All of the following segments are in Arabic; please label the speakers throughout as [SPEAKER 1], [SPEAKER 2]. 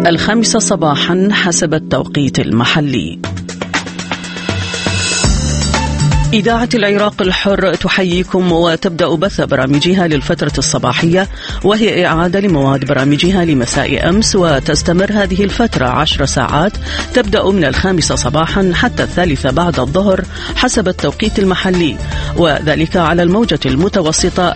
[SPEAKER 1] 5 صباحا حسب التوقيت المحلي. إذاعة العراق الحر تحييكم وتبدأ بث برامجها للفترة الصباحية، وهي إعادة لمواد برامجها لمساء أمس، وتستمر هذه الفترة 10 ساعات تبدأ من 5 صباحا حتى 3 بعد الظهر حسب التوقيت المحلي، وذلك على الموجة المتوسطة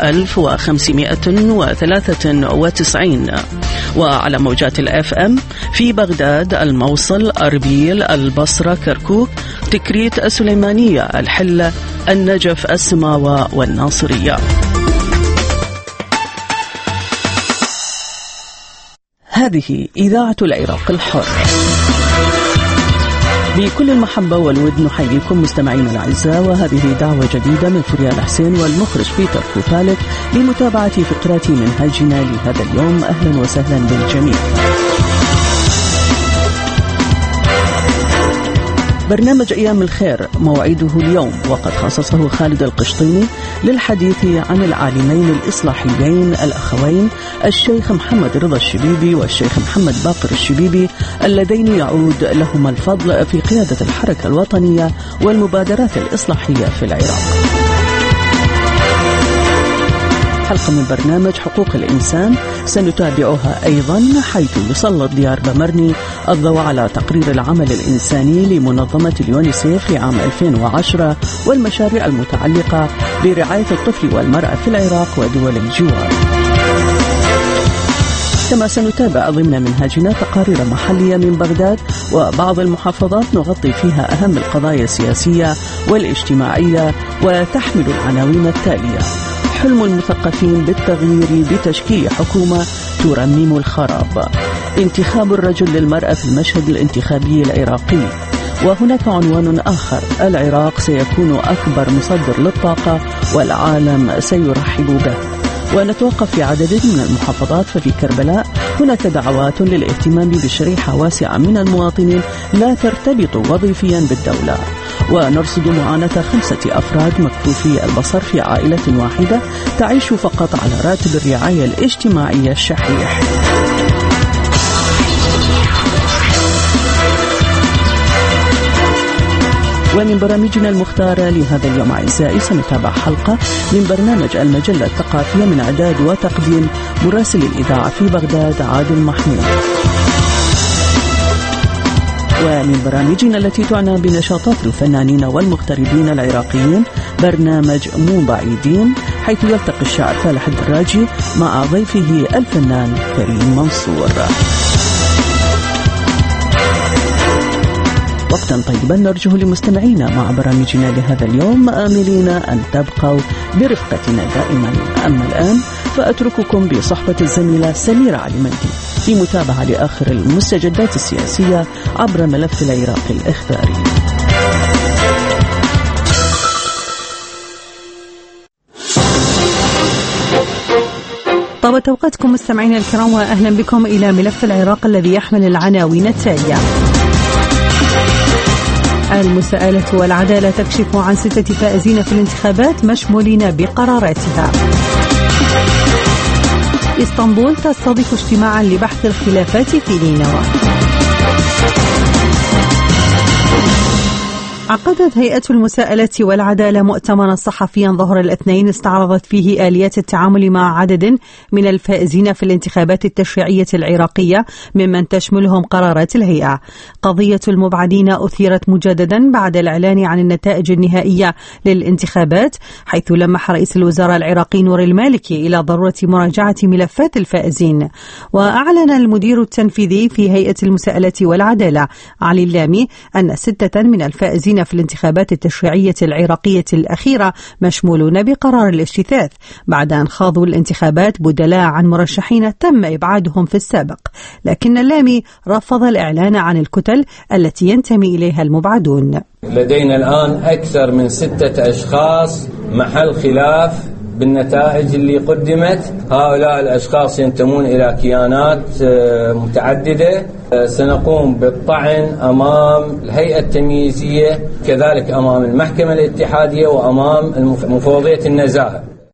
[SPEAKER 1] 1593، وعلى موجات الFM في بغداد، الموصل، أربيل، البصرة، كركوك، تكريت، السليمانية، الحلة، النجف، السماوة والناصرية. هذه إذاعة العراق الحر. بكل المحبة والود نحييكم مستمعينا الأعزاء، وهذه دعوة جديدة من فريال حسين والمخرج بيتر كوبالك لمتابعة فقرات منهجنا لهذا اليوم. أهلا وسهلا بالجميع. برنامج أيام الخير موعده اليوم، وقد خصصه خالد القشطيني للحديث عن العالمين الإصلاحيين الأخوين الشيخ محمد رضا الشبيبي والشيخ محمد باقر الشبيبي، اللذين يعود لهما الفضل في قيادة الحركة الوطنية والمبادرات الإصلاحية في العراق. حلقة من برنامج حقوق الإنسان سنتابعها أيضا، حيث يسلط ديار بمرني الضوء على تقرير العمل الإنساني لمنظمة اليونيسيف لعام 2010 والمشاريع المتعلقة برعاية الطفل والمرأة في العراق ودول الجوار. كما سنتابع ضمن منهجنا تقارير محلية من بغداد وبعض المحافظات نغطي فيها أهم القضايا السياسية والاجتماعية، وتحمل العناوين التالية: حلم المثقفين بالتغيير بتشكيل حكومة ترمم الخراب، انتخاب الرجل للمرأة في المشهد الانتخابي العراقي، وهناك عنوان آخر: العراق سيكون أكبر مصدر للطاقة والعالم سيرحب به. ونتوقف في عدد من المحافظات، ففي كربلاء هناك دعوات للاهتمام بشريحة واسعة من المواطنين لا ترتبط وظيفيا بالدولة. ونرصد معاناة 5 أفراد مكفوفي البصر في عائلة واحدة تعيش فقط على راتب الرعاية الاجتماعية الشحيح. ومن برامجنا المختارة لهذا اليوم أعزائي سنتابع حلقة من برنامج المجلة الثقافية من إعداد وتقديم مراسل الإذاعة في بغداد عادل محمود. ومن برامجنا التي تعنى بنشاطات الفنانين والمغتربين العراقيين برنامج مو بعيدين، حيث يلتقي الشاعر فالح الدراجي مع ضيفه الفنان كريم منصور. وقتا طيبا نرجوه لمستمعينا مع برامجنا لهذا اليوم، آملين أن تبقوا برفقتنا دائما. أما الآن فأترككم بصحبة الزميلة سميرة علمندي في متابعة لآخر المستجدات السياسية عبر ملف العراق الإخباري.
[SPEAKER 2] طابت أوقاتكم مستمعينا الكرام، وأهلا بكم إلى ملف العراق الذي يحمل العناوين التالية: المساءلة والعدالة تكشف عن 6 فائزين في الانتخابات مشمولين بقراراتها. اسطنبول تستضيف اجتماعا لبحث الخلافات في نينوى. عقدت هيئة المساءلة والعدالة مؤتمرا صحفيا ظهر الاثنين استعرضت فيه آليات التعامل مع عدد من الفائزين في الانتخابات التشريعية العراقية ممن تشملهم قرارات الهيئة. قضية المبعدين أثيرت مجددا بعد الإعلان عن النتائج النهائية للانتخابات، حيث لمح رئيس الوزراء العراقي نور المالكي إلى ضرورة مراجعة ملفات الفائزين. وأعلن المدير التنفيذي في هيئة المساءلة والعدالة علي اللامي أن 6 من الفائزين في الانتخابات التشريعية العراقية الأخيرة مشمولون بقرار الاجتثاث بعد أن خاضوا الانتخابات بدلاء عن مرشحين تم إبعادهم في السابق، لكن اللامي رفض الإعلان عن الكتل التي ينتمي إليها المبعدون.
[SPEAKER 3] لدينا الآن أكثر من 6 أشخاص محل خلاف بالنتائج اللي قدمت. هؤلاء الأشخاص ينتمون إلى كيانات متعددة. سنقوم بالطعن أمام الهيئة التمييزية، كذلك أمام المحكمة الاتحادية وأمام مفوضية النزاهة.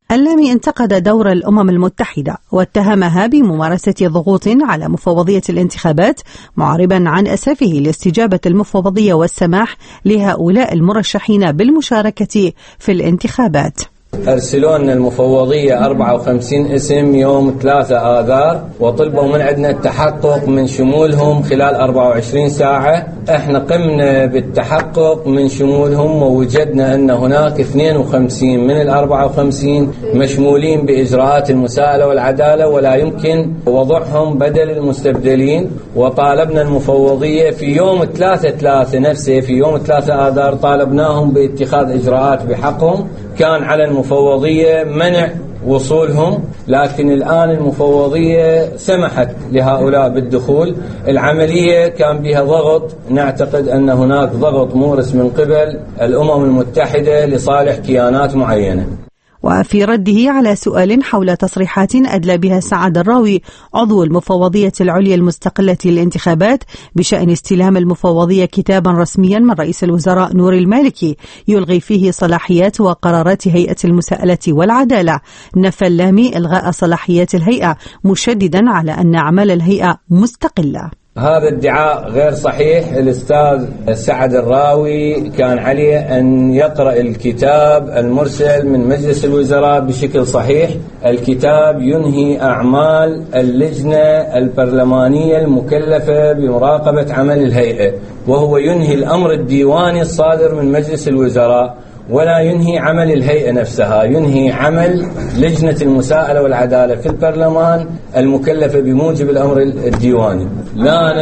[SPEAKER 2] اللامي انتقد دور الأمم المتحدة واتهمها بممارسة ضغوط على مفوضية الانتخابات، معربا عن أسفه لاستجابة المفوضية والسماح لهؤلاء المرشحين بالمشاركة في الانتخابات.
[SPEAKER 3] أرسلوا لنا المفوضية 54 اسم يوم 3 آذار وطلبوا من عندنا التحقق من شمولهم خلال 24 ساعة. احنا قمنا بالتحقق من شمولهم ووجدنا أن هناك 52 من 54 مشمولين بإجراءات المساءلة والعدالة ولا يمكن وضعهم بدل المستبدلين. وطالبنا المفوضية في يوم 3/3 نفسه، في يوم 3 آذار طالبناهم باتخاذ إجراءات بحقهم. كان على المفوضية منع وصولهم، لكن الآن المفوضية سمحت لهؤلاء بالدخول. العملية كان بها ضغط، نعتقد أن هناك ضغط مورس من قبل الأمم المتحدة لصالح كيانات معينة.
[SPEAKER 2] وفي رده على سؤال حول تصريحات أدلى بها سعد الراوي عضو المفوضية العليا المستقلة للانتخابات بشأن استلام المفوضية كتابا رسميا من رئيس الوزراء نور المالكي يلغي فيه صلاحيات وقرارات هيئة المساءلة والعدالة، نفى اللامي إلغاء صلاحيات الهيئة مشددا على أن أعمال الهيئة مستقلة.
[SPEAKER 3] هذا ادعاء غير صحيح. الأستاذ سعد الراوي كان عليه أن يقرأ الكتاب المرسل من مجلس الوزراء بشكل صحيح. الكتاب ينهي أعمال اللجنة البرلمانية المكلفة بمراقبة عمل الهيئة، وهو ينهي الأمر الديواني الصادر من مجلس الوزراء، ولا ينهي عمل الهيئة نفسها، ينهي عمل لجنة المساءلة والعدالة في البرلمان المكلفة بموجب الأمر الديواني. لا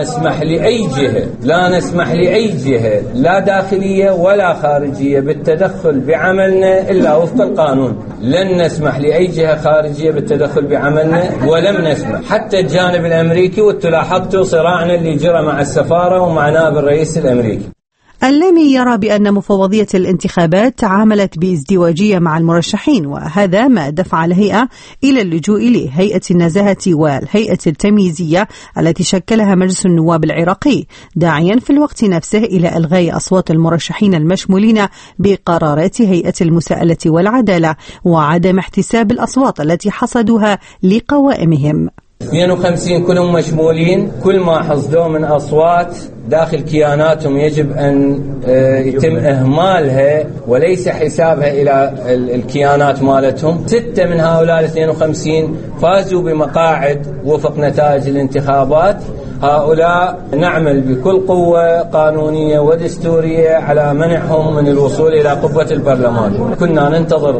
[SPEAKER 3] نسمح لأي جهة لا داخلية ولا خارجية بالتدخل بعملنا إلا وفق القانون. لن نسمح لأي جهة خارجية بالتدخل بعملنا، ولم نسمح حتى الجانب الأمريكي. وتلاحظتوا صراعنا اللي جرى مع السفارة ومع نائب الرئيس الأمريكي.
[SPEAKER 2] اللامي يرى بأن مفوضية الانتخابات تعاملت بازدواجية مع المرشحين، وهذا ما دفع الهيئة إلى اللجوء لهيئة النزاهة والهيئة التمييزية التي شكلها مجلس النواب العراقي، داعيا في الوقت نفسه إلى إلغاء أصوات المرشحين المشمولين بقرارات هيئة المساءلة والعدالة وعدم احتساب الأصوات التي حصدوها لقوائمهم.
[SPEAKER 3] 52 كلهم مشمولين، كل ما حصدوه من أصوات داخل كياناتهم يجب أن يتم إهمالها وليس حسابها إلى الكيانات مالتهم. 6 من هؤلاء 52 فازوا بمقاعد وفق نتائج الانتخابات. هؤلاء نعمل بكل قوة قانونية ودستورية على منعهم من الوصول إلى قبة البرلمان. كنا ننتظر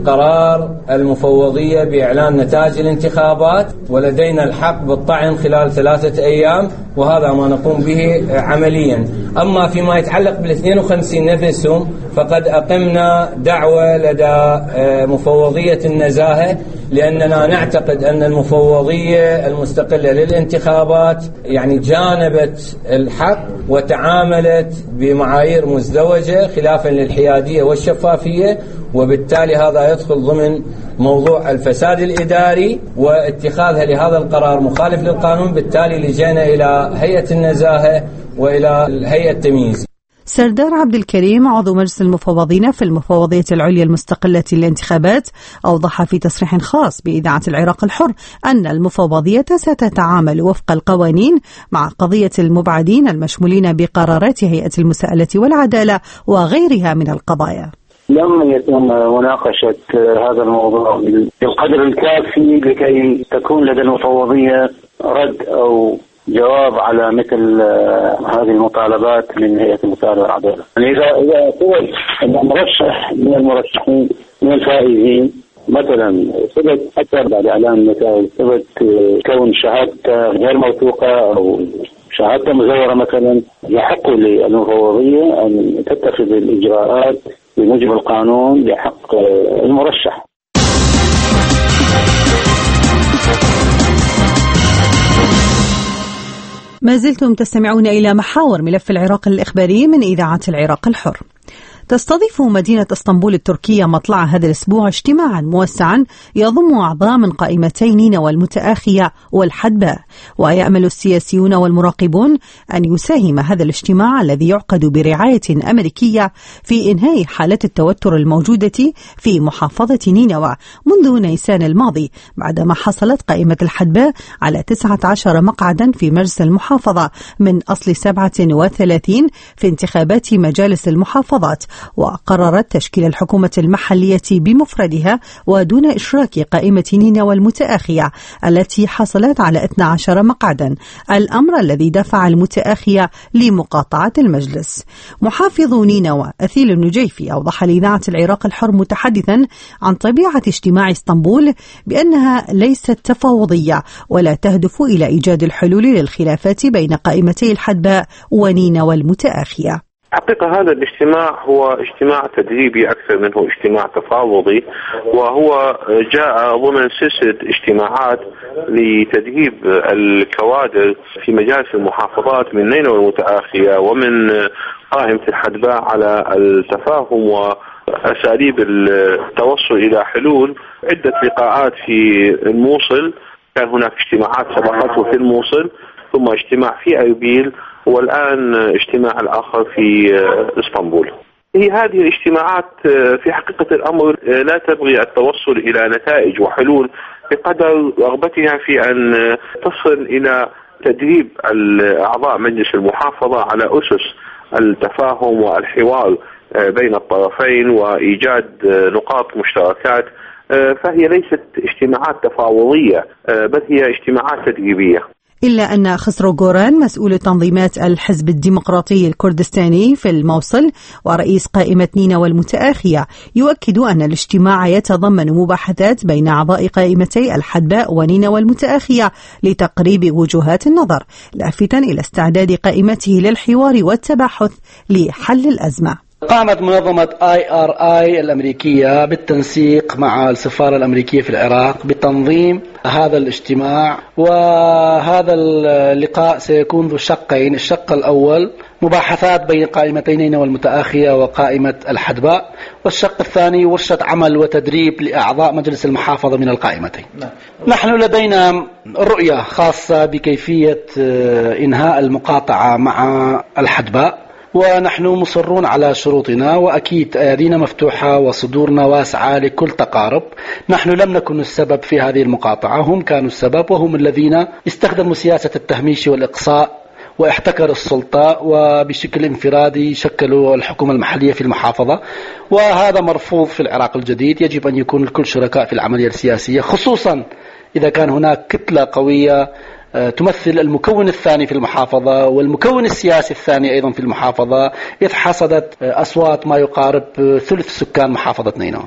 [SPEAKER 3] قرار المفوضية بإعلان نتائج الانتخابات، ولدينا الحق بالطعن خلال 3 أيام، وهذا ما نقوم به عمليا. أما فيما يتعلق بال52 نفسهم فقد أقمنا دعوة لدى مفوضية النزاهة، لأننا نعتقد أن المفوضية المستقلة للانتخابات يعني جانبت الحق وتعاملت بمعايير مزدوجة خلافا للحيادية والشفافية، وبالتالي هذا يدخل ضمن موضوع الفساد الإداري واتخاذها لهذا القرار مخالف للقانون. بالتالي لجينا إلى هيئة النزاهة وإلى الهيئة التمييز.
[SPEAKER 2] سردار عبد الكريم عضو مجلس المفوضين في المفوضية العليا المستقلة للانتخابات أوضح في تصريح خاص بإذاعة العراق الحر أن المفوضية ستتعامل وفق القوانين مع قضية المبعدين المشمولين بقرارات هيئة المساءلة والعدالة وغيرها من القضايا.
[SPEAKER 4] لم يتم مناقشة هذا الموضوع بالقدر الكافي لكي تكون لدى المفوضية رد أو جواب على مثل هذه المطالبات من هيئة المساءلة والعدالة. يعني إذا قوة مرشح من المرشحين من الفائزين مثلا ثبت حتى بعد إعلان النتائج ثبت كون شهادته غير موثوقة أو شهادته مزورة مثلا، يحق للمفوضية أن تتخذ الإجراءات بموجب القانون لحق المرشح.
[SPEAKER 2] ما زلتم تستمعون إلى محاور ملف العراق الإخباري من إذاعة العراق الحر. تستضيف مدينة اسطنبول التركية مطلع هذا الأسبوع اجتماعا موسعا يضم أعضاء من قائمتي نينوى المتآخية والحدباء، ويأمل السياسيون والمراقبون أن يساهم هذا الاجتماع الذي يعقد برعاية أمريكية في إنهاء حالة التوتر الموجودة في محافظة نينوى منذ نيسان الماضي، بعدما حصلت قائمة الحدباء على 19 مقعدا في مجلس المحافظة من أصل 37 في انتخابات مجالس المحافظات. وقررت تشكيل الحكومة المحلية بمفردها ودون إشراك قائمة نينوى المتآخية التي حصلت على 12 مقعدا، الأمر الذي دفع المتآخية لمقاطعة المجلس. محافظ نينوى أثيل النجيفي أوضح لإذاعة العراق الحر متحدثا عن طبيعة اجتماع اسطنبول بأنها ليست تفاوضية ولا تهدف إلى إيجاد الحلول للخلافات بين قائمتي الحدباء ونينوى المتآخية.
[SPEAKER 5] حقيقة هذا الاجتماع هو اجتماع تدريبي أكثر منه اجتماع تفاوضي، وهو جاء ضمن سلسلة اجتماعات لتدريب الكوادر في مجالس المحافظات من نينوى المتآخية ومن قائمة الحدباء على التفاهم وأساليب التوصل إلى حلول. عدة لقاءات في الموصل، كان هناك اجتماعات سبقته في الموصل، ثم اجتماع في أربيل، والآن اجتماع الآخر في اسطنبول. هذه الاجتماعات في حقيقة الأمر لا تبغي التوصل إلى نتائج وحلول بقدر رغبتها في أن تصل إلى تدريب أعضاء مجلس المحافظة على أسس التفاهم والحوار بين الطرفين وإيجاد نقاط مشتركات. فهي ليست اجتماعات تفاوضية، بل هي اجتماعات تدريبية.
[SPEAKER 2] إلا أن خسرو غوران مسؤول تنظيمات الحزب الديمقراطي الكردستاني في الموصل ورئيس قائمة نينوى المتآخية يؤكد أن الاجتماع يتضمن مباحثات بين أعضاء قائمتي الحدباء ونينوى المتآخية لتقريب وجهات النظر، لافتا إلى استعداد قائمته للحوار والتباحث لحل الأزمة.
[SPEAKER 6] قامت منظمة IRI الأمريكية بالتنسيق مع السفارة الأمريكية في العراق بتنظيم هذا الاجتماع، وهذا اللقاء سيكون ذو شقين. الشق الأول مباحثات بين قائمتين نينوى المتآخية وقائمة الحدباء، والشق الثاني ورشة عمل وتدريب لأعضاء مجلس المحافظة من القائمتين. نحن لدينا رؤية خاصة بكيفية إنهاء المقاطعة مع الحدباء، ونحن مصرون على شروطنا، وأكيد أيدينا مفتوحة وصدورنا واسعة لكل تقارب. نحن لم نكن السبب في هذه المقاطعة، هم كانوا السبب، وهم الذين استخدموا سياسة التهميش والإقصاء واحتكروا السلطة، وبشكل انفرادي شكلوا الحكومة المحلية في المحافظة، وهذا مرفوض في العراق الجديد. يجب أن يكون الكل شركاء في العملية السياسية، خصوصا إذا كان هناك كتلة قوية تمثل المكون الثاني في المحافظة والمكون السياسي الثاني أيضا في المحافظة، إذ حصدت أصوات ما يقارب ثلث سكان محافظة نينوى.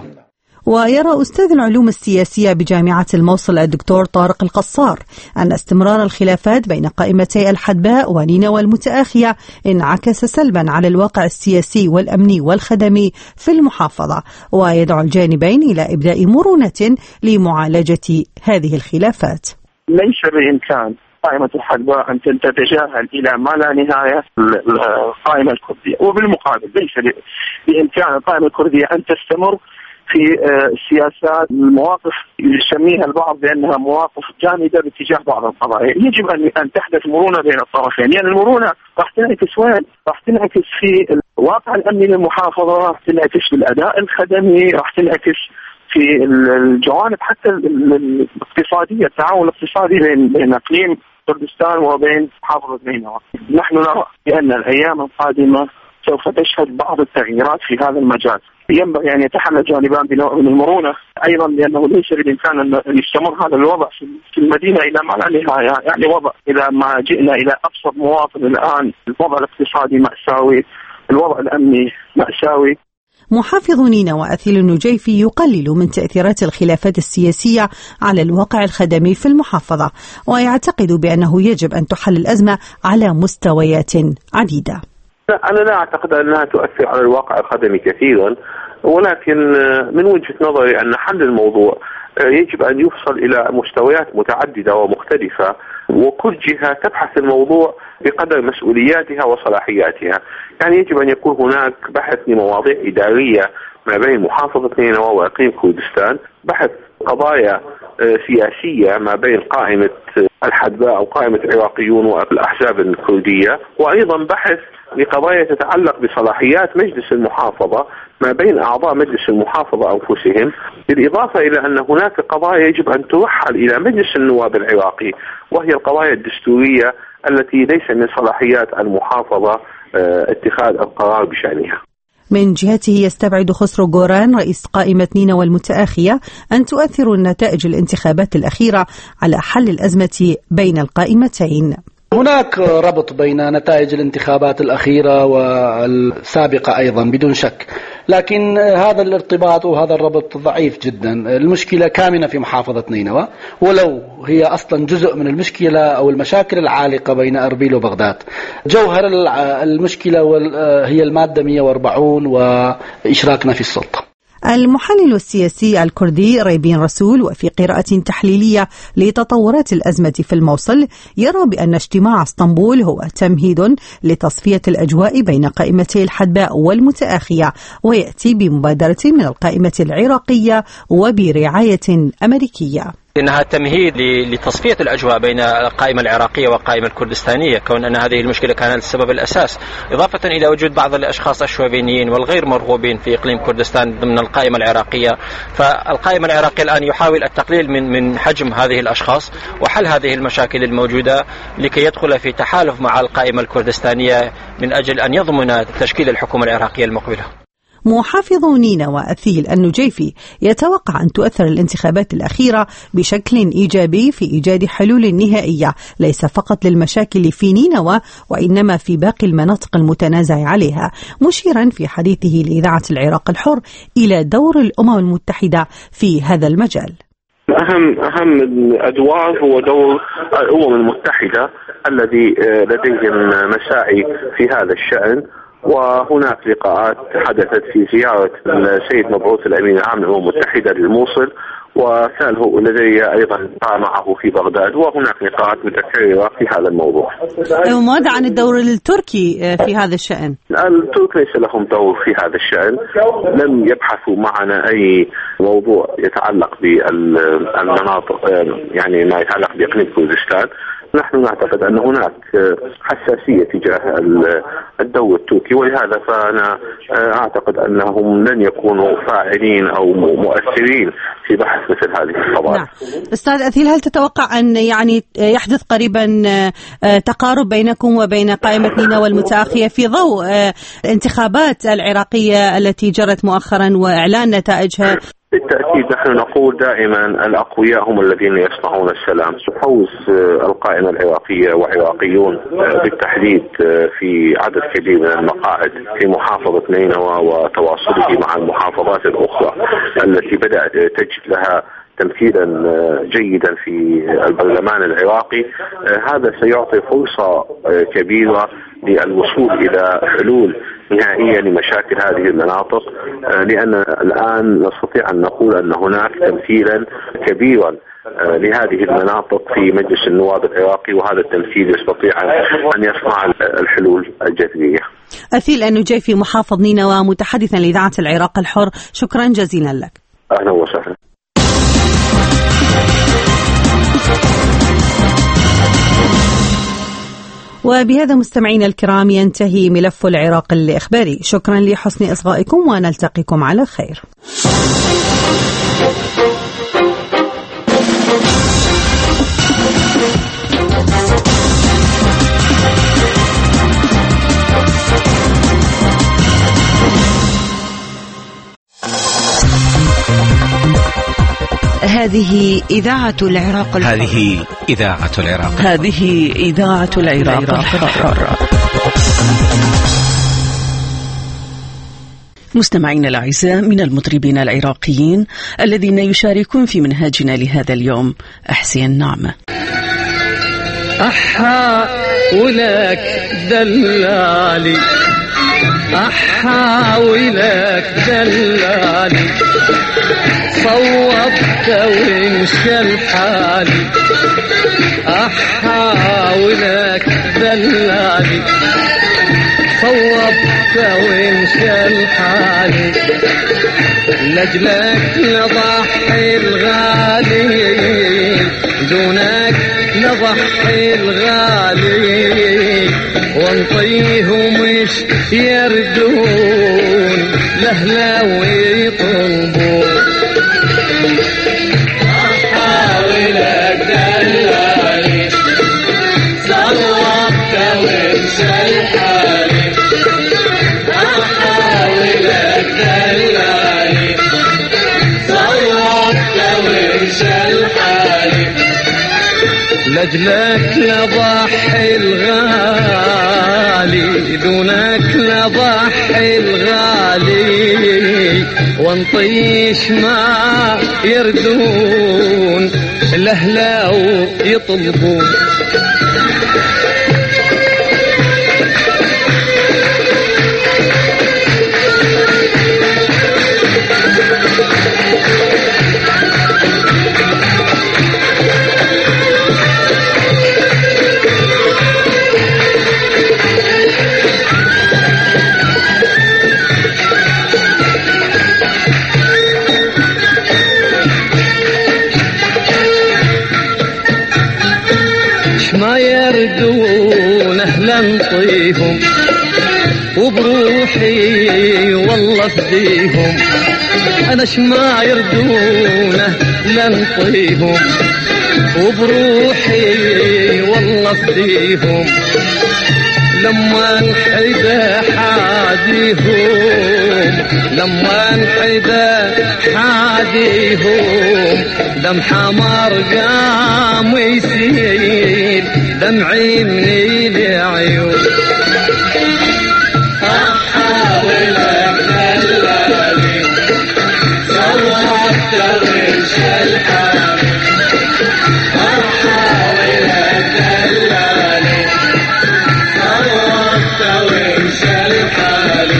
[SPEAKER 2] ويرى أستاذ العلوم السياسية بجامعة الموصل الدكتور طارق القصار أن استمرار الخلافات بين قائمتي الحدباء ونينوى المتآخية انعكس سلبا على الواقع السياسي والأمني والخدمي في المحافظة، ويدعو الجانبين إلى إبداء مرونة لمعالجة هذه الخلافات.
[SPEAKER 7] ليس بإمكان قائمة الحدباء أن تتجاهل إلى ما لا نهاية القائمة الكردية، وبالمقابل ليس بإمكان القائمة الكردية أن تستمر في السياسات المواقف اللي يسميها البعض بأنها مواقف جامدة باتجاه بعض القضايا. يجب أن تحدث مرونة بين الطرفين، يعني المرونة راح تنعكس وين؟ راح تنعكس في الواقع الأمني للمحافظة، راح تنعكس في الأداء الخدمي، راح تنعكس في الجوانب حتى الاقتصادية، التعاون الاقتصادي بين اقليم كردستان وبين محافظة نينوى. نحن نرى بأن الأيام القادمة سوف تشهد بعض التغييرات في هذا المجال. ينبغي أن يتحلى الجانبان بنوع من المرونة أيضا، لأنه ليس بالإمكان أن يستمر هذا الوضع في المدينة إلى ما لا نهاية. يعني وضع إذا ما جئنا إلى أبسط مواطن الآن، الوضع الاقتصادي مأساوي، الوضع الأمني مأساوي.
[SPEAKER 2] محافظ نينوى أثيل النجيفي يقلل من تأثيرات الخلافات السياسية على الواقع الخدمي في المحافظة، ويعتقد بأنه يجب أن تحل الأزمة على مستويات عديدة.
[SPEAKER 5] أنا لا أعتقد أنها تؤثر على الواقع الخدمي كثيرا، ولكن من وجهة نظري أن حل الموضوع يجب أن يوصل إلى مستويات متعددة ومختلفة. وكل جهة تبحث الموضوع بقدر مسؤولياتها وصلاحياتها. يعني يجب أن يكون هناك بحث لمواضيع إدارية ما بين محافظة نينوى وإقليم كردستان، بحث قضايا سياسية ما بين قائمة الحدباء أو قائمة العراقيون والأحزاب الكردية، وأيضا بحث لقضايا تتعلق بصلاحيات مجلس المحافظة ما بين أعضاء مجلس المحافظة أنفسهم، بالإضافة إلى أن هناك قضايا يجب أن ترحل إلى مجلس النواب العراقي، وهي القضايا الدستورية التي ليس من صلاحيات المحافظة اتخاذ القرار بشأنها.
[SPEAKER 2] من جهته يستبعد خسرو غوران رئيس قائمة نينوى المتآخية أن تؤثر نتائج الانتخابات الأخيرة على حل الأزمة بين القائمتين.
[SPEAKER 6] هناك ربط بين نتائج الانتخابات الأخيرة والسابقة أيضا بدون شك، لكن هذا الارتباط وهذا الربط ضعيف جدا. المشكلة كامنة في محافظة نينوى، ولو هي أصلا جزء من المشكلة أو المشاكل العالقة بين أربيل وبغداد. جوهر المشكلة هي المادة 140 وإشراكنا في السلطة.
[SPEAKER 2] المحلل السياسي الكردي ريبين رسول وفي قراءة تحليلية لتطورات الأزمة في الموصل يرى بأن اجتماع اسطنبول هو تمهيد لتصفية الأجواء بين قائمتي الحدباء والمتآخية، ويأتي بمبادرة من القائمة العراقية وبرعاية أمريكية.
[SPEAKER 8] إنها تمهيد لتصفية الأجواء بين القائمة العراقية والقائمة الكردستانية، كون أن هذه المشكلة كانت السبب الأساس، إضافة إلى وجود بعض الأشخاص الشوفينيين والغير مرغوبين في إقليم كردستان ضمن القائمة العراقية. فالقائمة العراقية الآن يحاول التقليل من حجم هذه الأشخاص وحل هذه المشاكل الموجودة لكي يدخل في تحالف مع القائمة الكردستانية من أجل أن يضمن تشكيل الحكومة العراقية المقبلة.
[SPEAKER 2] محافظ نينوى أثيل النجيفي يتوقع أن تؤثر الانتخابات الأخيرة بشكل إيجابي في إيجاد حلول نهائية ليس فقط للمشاكل في نينوى وإنما في باقي المناطق المتنازع عليها، مشيرا في حديثه لإذاعة العراق الحر إلى دور الأمم المتحدة في هذا المجال.
[SPEAKER 5] أهم الأدوار هو دور الأمم المتحدة الذي لديهم مساعي في هذا الشأن، وهناك لقاءات حدثت في زيارة السيد مبعوث الأمين العام للأمم المتحدة للموصل، وكان هو لدي أيضا لقاء معه في بغداد، وهناك لقاءات متكررة في هذا الموضوع.
[SPEAKER 2] ماذا عن الدور التركي في هذا الشأن؟
[SPEAKER 5] الترك ليس لهم دور في هذا الشأن، لم يبحثوا معنا أي موضوع يتعلق بالمناطق، يعني ما يتعلق بإقليم كردستان. نحن نعتقد أن هناك حساسية تجاه الدور التركي، ولهذا فأنا أعتقد أنهم لن يكونوا فاعلين أو مؤثرين في بحث مثل هذه القضايا.
[SPEAKER 2] نعم. أستاذ أثيل، هل تتوقع أن يحدث قريبا تقارب بينكم وبين قائمة نينوى المتآخية في ضوء الانتخابات العراقية التي جرت مؤخرا وإعلان نتائجها؟
[SPEAKER 5] بالتأكيد نحن نقول دائما الأقوياء هم الذين يصنعون السلام. فوز القائمة العراقية وعراقيون بالتحديد في عدد كبير من المقاعد في محافظة نينوى وتواصله مع المحافظات الأخرى التي بدأت تجد لها تمثيلا جيدا في البرلمان العراقي، هذا سيعطي فرصة كبيرة للوصول إلى حلول نهائية لمشاكل هذه المناطق، لأن الآن نستطيع أن نقول أن هناك تمثيلا كبيرا لهذه المناطق في مجلس النواب العراقي، وهذا التمثيل يستطيع أن يصنع الحلول الجذرية.
[SPEAKER 2] أثيل النجيفي محافظ نينوى متحدثا لإذاعة العراق الحر، شكرا جزيلا لك.
[SPEAKER 5] أهلا وسهلا.
[SPEAKER 2] وبهذا مستمعينا الكرام ينتهي ملف العراق الإخباري. شكرا لحسن إصغائكم ونلتقيكم على خير.
[SPEAKER 9] هذه إذاعة العراق الحر.
[SPEAKER 10] هذه إذاعة العراق.
[SPEAKER 1] هذه إذاعة العراق الحر. مستمعينا الأعزاء، من المطربين العراقيين الذين يشاركون في منهاجنا لهذا اليوم حسين نعمة.
[SPEAKER 11] أحاولك دلالي، أحاولك دلالي، صوبت وانشل حالي، وانشل حالي لجلك نضحي الغالي دونك نضحي الغالي وانطيهم مش يردون لهلا ويطلبون أحاولك دلالي صوبت وانشل حالي أحاولك دلالي صوبت وانشل حالي لجلك لضحي الغالي دونك لضحي الغالي وانطيش ما يردون لهلا ويطلبون ما يردون أهلا نطيهم وبروحي والله فديهم أنا شما يردون أهلا نطيهم وبروحي والله فديهم لما انحدى حاديهم لما انحدى حاديهم دم حمر قام يسيل دمعي من العيون أحاولك دلالي صوبت وانشل حالي أحاولك دلالي صوبت وانشل حالي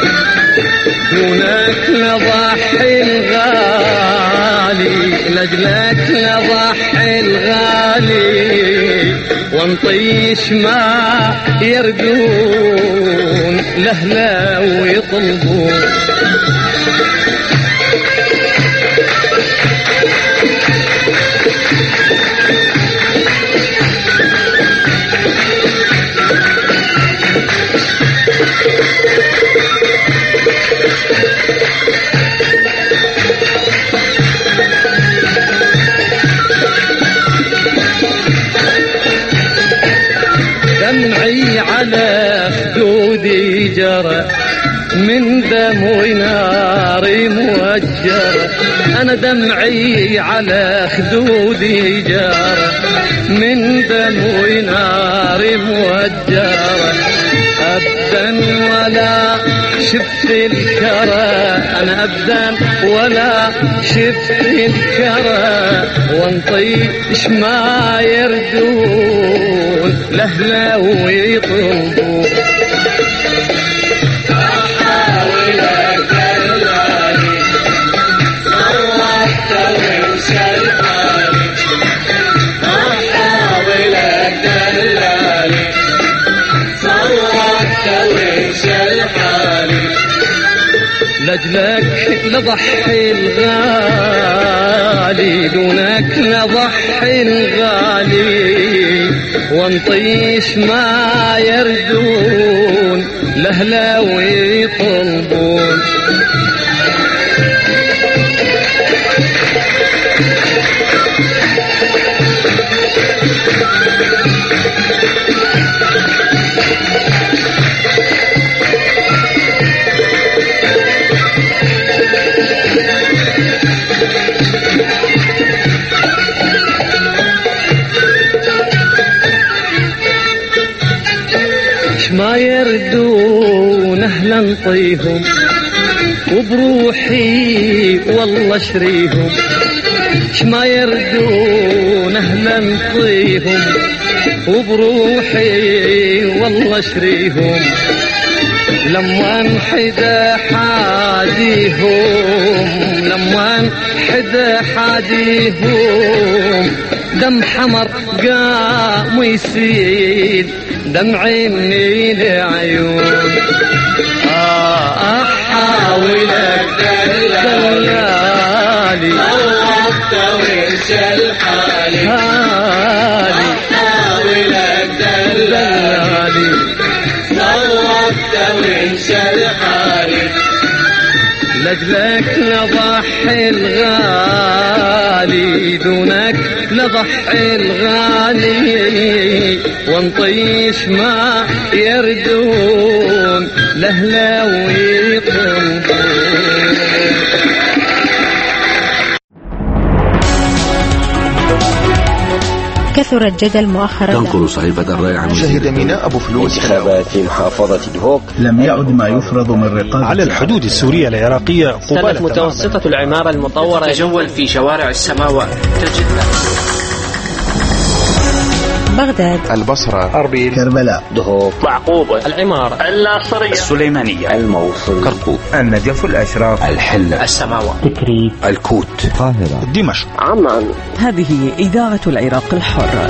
[SPEAKER 11] دونك لضحي الغالي لجلك لضحي الغالي وانطيش ما يردون لهلا ويطلبون دمعي على خدودي جرى من دم وناري موجرة أنا دمعي على خدودي جرى من دم وناري موجرة أبدا ولا شفت الكرى أنا أبدا ولا شفت الكرى وانطيش ما يردون لهلا ويطلبون أحاولك دلالي صوبت وانشل حالي أحاولك دلالي صوبت وانشل حالي لجلك لضحي الغالي دونك لضحي الغالي وانطيش ما يردون لهلا ويطلبون ما يردون أهلا نطيهم وبروحي والله اشريهم ما يردون أهلا نطيهم وبروحي والله اشريهم لما انحدى حاديهم لما انحدى حاديهم دم حمر قام يسيل دمعي من العيون أحاولك دلالي صوت وش الحالي أحاولك دلالي صوت وش الحالي لجلك نضحي الغالي دونك نضحي الغالي ونطيش ما يردون لهلا ويطنبون.
[SPEAKER 12] كثر الجدل مؤخرا.
[SPEAKER 13] تنقل صحيفة الرأي عن
[SPEAKER 14] شهد ميناء أبو فلوس
[SPEAKER 15] انتخابات في محافظة دهوك.
[SPEAKER 16] لم يعد ما يفرض من رقابة
[SPEAKER 17] على الحدود السورية العراقية
[SPEAKER 18] قبالة متوسطة العمارة المطورة.
[SPEAKER 19] تجول في شوارع السماوات تجد
[SPEAKER 12] بغداد،
[SPEAKER 14] البصرة،
[SPEAKER 16] أربيل، كربلاء،
[SPEAKER 15] دهوك،
[SPEAKER 18] معقوبة، العمارة،
[SPEAKER 19] الناصرية،
[SPEAKER 15] السليمانية،
[SPEAKER 13] الموصل،
[SPEAKER 15] كركوك،
[SPEAKER 16] النجف، الأشراف،
[SPEAKER 15] الحلة،
[SPEAKER 19] السماوات،
[SPEAKER 12] تكريت،
[SPEAKER 15] الكوت،
[SPEAKER 16] القاهرة،
[SPEAKER 17] دمشق،
[SPEAKER 19] عمان.
[SPEAKER 1] هذه إذاعة العراق الحر.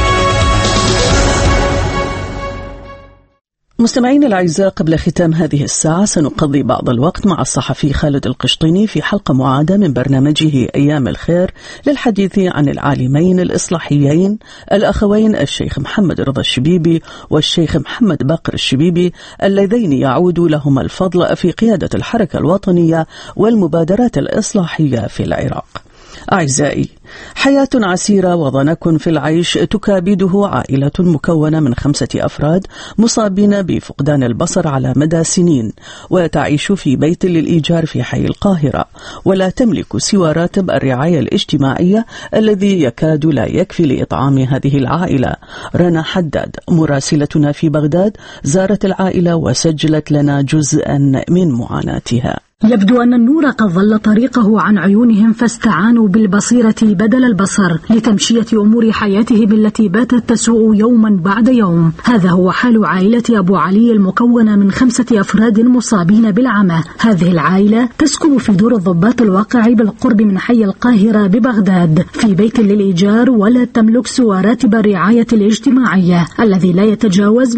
[SPEAKER 1] مستمعين الأعزاء، قبل ختام هذه الساعة سنقضي بعض الوقت مع الصحفي خالد القشطيني في حلقة معادة من برنامجه أيام الخير للحديث عن العالمين الإصلاحيين الأخوين الشيخ محمد رضا الشبيبي والشيخ محمد باقر الشبيبي اللذين يعود لهما الفضل في قيادة الحركة الوطنية والمبادرات الإصلاحية في العراق. أعزائي، حياة عسيرة وضنك في العيش تكابده عائلة مكونة من 5 أفراد مصابين بفقدان البصر على مدى سنين، وتعيش في بيت للإيجار في حي القاهرة، ولا تملك سوى راتب الرعاية الاجتماعية الذي يكاد لا يكفي لإطعام هذه العائلة. رنا حداد مراسلتنا في بغداد زارت العائلة وسجلت لنا جزءا من معاناتها.
[SPEAKER 20] يبدو أن النور قد ظل طريقه عن عيونهم، فاستعانوا بالبصيرة بدل البصر لتمشية أمور حياتهم التي باتت تسوء يوما بعد يوم. هذا هو حال عائلة أبو علي المكونة من 5 أفراد مصابين بالعمى. هذه العائلة تسكن في دور الضباط الواقع بالقرب من حي القاهرة ببغداد في بيت للإيجار، ولا تملك سوى راتب الرعاية الاجتماعية الذي لا يتجاوز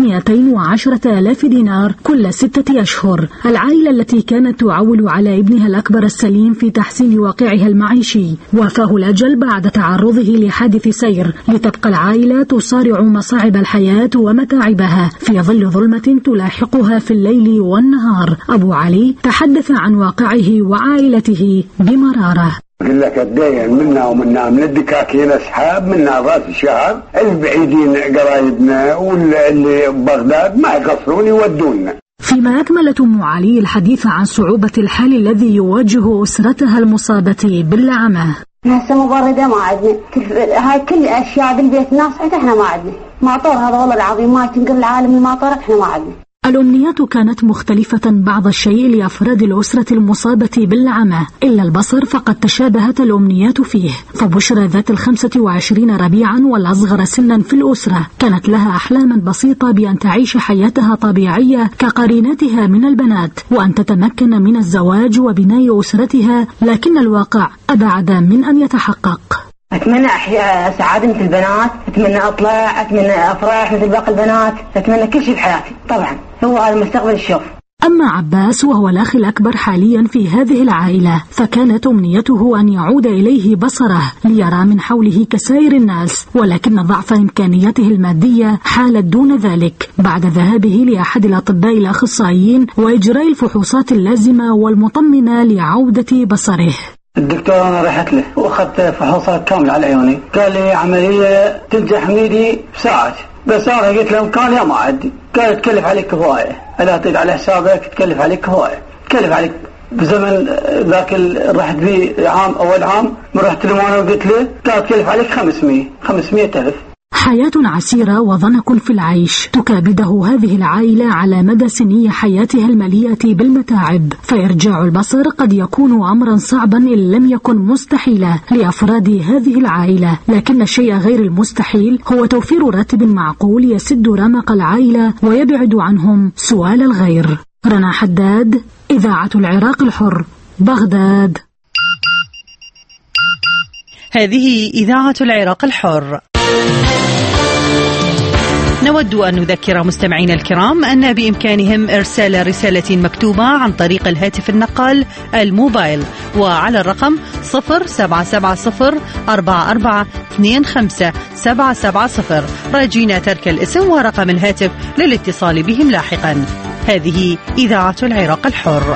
[SPEAKER 20] 210,000 دينار كل 6 أشهر. العائلة التي كانت تعول على ابنها الأكبر السليم في تحسين واقعها المعيشي وافاه الأجل بعد تعرضه لحادث سير، لتبقى العائلة تصارع مصاعب الحياة ومتاعبها في ظل ظلمة تلاحقها في الليل والنهار. أبو علي تحدث عن واقعه وعائلته بمرارة.
[SPEAKER 21] قل لك الدين منا ومنا من الدكاكين أصحاب، منا راس الشهر، البعيدين قرايبنا واللي ببغداد ما يقصرون يودونا.
[SPEAKER 20] فيما أكملت أم علي الحديث عن صعوبة الحال الذي يواجه أسرتها المصابة بالعمى.
[SPEAKER 22] هسه مبردة ما عندنا، هاي كل أشياء بالبيت ناس احنا ما عندنا، ماطور هذا والله العظيم ما تنقل العالم الماطور احنا ما عندنا.
[SPEAKER 20] الأمنيات كانت مختلفة بعض الشيء لأفراد الأسرة المصابة بالعمى، إلا البصر فقد تشابهت الأمنيات فيه. فبشرى ذات 25 ربيعا والأصغر سنا في الأسرة كانت لها أحلاما بسيطة بأن تعيش حياتها طبيعية كقرينتها من البنات، وأن تتمكن من الزواج وبناء أسرتها، لكن الواقع أبعد من أن يتحقق.
[SPEAKER 22] أتمنى أحيا سعادة مثل البنات، أتمنى أطلع، أتمنى أفراح مثل باقي البنات، أتمنى كل شيء بحياتي. طبعا هو هذا مستقبل الشوف.
[SPEAKER 20] أما عباس وهو الأخ الأكبر حاليا في هذه العائلة، فكانت أمنيته أن يعود إليه بصره ليرى من حوله كسائر الناس، ولكن ضعف إمكانياته المادية حالت دون ذلك بعد ذهابه لأحد الأطباء الأخصائيين وإجراء الفحوصات اللازمة والمطمنة لعودة بصره.
[SPEAKER 21] الدكتور أنا رحت له وأخذت فحوصات كاملة على عيوني، قال لي عملية تنجح ميدي بساعات، بس أنا قلت له كان يا ما عندي، قال تكلف عليك هواية، ألا أعطيك على حسابك تكلف عليك هواية، تكلف عليك بزمن ذاك رحت بيه عام أول عام من رحت له وأنا قلت له قال تكلف عليك 500,000.
[SPEAKER 20] حياة عسيرة وضنك في العيش تكابده هذه العائلة على مدى سني حياتها المليئة بالمتاعب، فإرجاع البصر قد يكون أمرا صعبا إن لم يكن مستحيلا لأفراد هذه العائلة، لكن الشيء غير المستحيل هو توفير راتب معقول يسد رمق العائلة ويبعد عنهم سؤال الغير. رنا حداد، إذاعة العراق الحر، بغداد.
[SPEAKER 2] هذه إذاعة العراق الحر. نود أن نذكر مستمعينا الكرام أن بإمكانهم إرسال رسالة مكتوبة عن طريق الهاتف النقال الموبايل وعلى الرقم 077044257770 راجين ترك الاسم ورقم الهاتف للاتصال بهم لاحقا. هذه إذاعة العراق الحر.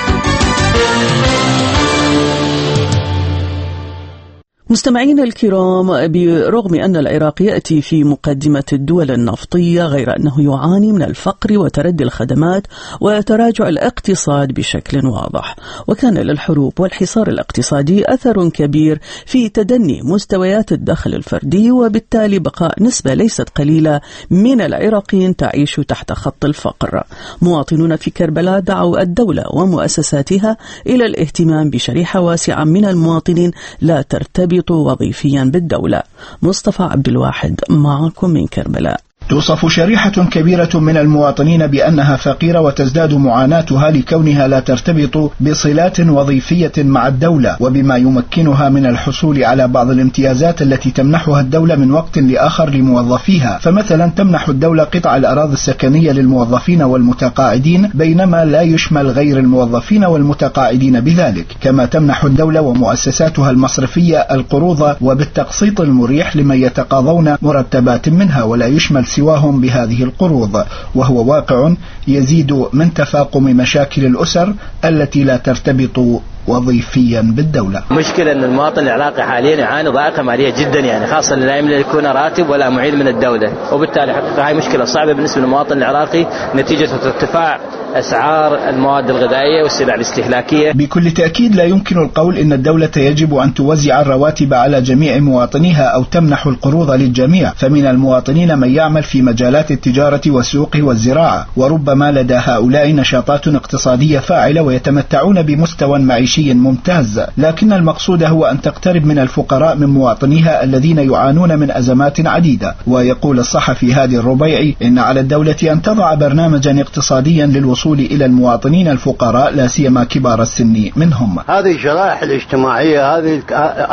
[SPEAKER 1] مستمعينا الكرام، برغم أن العراق يأتي في مقدمة الدول النفطية، غير أنه يعاني من الفقر وتردي الخدمات وتراجع الاقتصاد بشكل واضح، وكان للحروب والحصار الاقتصادي أثر كبير في تدني مستويات الدخل الفردي، وبالتالي بقاء نسبة ليست قليلة من العراقيين تعيش تحت خط الفقر. مواطنون في كربلاء دعوا الدولة ومؤسساتها إلى الاهتمام بشريحة واسعة من المواطنين لا ترتبط وظيفيا بالدولة. مصطفى عبد الواحد معكم من كربلاء.
[SPEAKER 16] توصف شريحة كبيرة من المواطنين بأنها فقيرة، وتزداد معاناتها لكونها لا ترتبط بصلات وظيفية مع الدولة، وبما يمكنها من الحصول على بعض الامتيازات التي تمنحها الدولة من وقت لآخر لموظفيها. فمثلا تمنح الدولة قطع الأراضي السكنية للموظفين والمتقاعدين، بينما لا يشمل غير الموظفين والمتقاعدين بذلك. كما تمنح الدولة ومؤسساتها المصرفية القروض وبالتقسيط المريح لمن يتقاضون مرتبات منها، ولا يشمل سواهم بهذه القروض، وهو واقع يزيد من تفاقم مشاكل الأسر التي لا ترتبط وظيفيا بالدولة.
[SPEAKER 3] مشكلة أن المواطن العراقي حاليا يعاني ضائقة مالية جدا، يعني خاصة لا يكون راتب ولا معين من الدولة، وبالتالي حقيقة هاي مشكلة صعبة بالنسبة للمواطن العراقي نتيجة ارتفاع أسعار المواد الغذائية والسلع الاستهلاكية.
[SPEAKER 16] بكل تأكيد لا يمكن القول إن الدولة يجب أن توزع الرواتب على جميع مواطنيها أو تمنح القروض للجميع، فمن المواطنين من يعمل في مجالات التجارة والسوق والزراعة، وربما لدى هؤلاء نشاطات اقتصادية فاعلة ويتمتعون بمستوى معيشي ممتاز، لكن المقصود هو أن تقترب من الفقراء من مواطنيها الذين يعانون من أزمات عديدة. ويقول الصحفي هادي الربيعي إن على الدولة أن تضع برنامجا اقتصاديا للوصول إلى المواطنين الفقراء، لا سيما كبار السن منهم.
[SPEAKER 4] هذه الشرائح الاجتماعية، هذه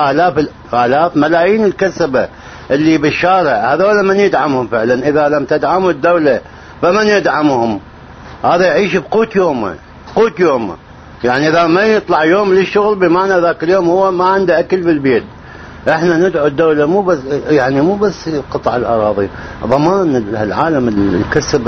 [SPEAKER 4] آلاف ملايين الكسبة اللي بالشارع، هذول من يدعمهم فعلا؟ إذا لم تدعموا الدولة فمن يدعمهم؟ هذا يعيش بقوت يومه، قوت يومه. يعني إذا ما يطلع يوم للشغل بمعنى ذاك اليوم هو ما عنده أكل بالبيت. احنا ندعو الدولة مو بس قطع الأراضي، ضمان العالم الكسب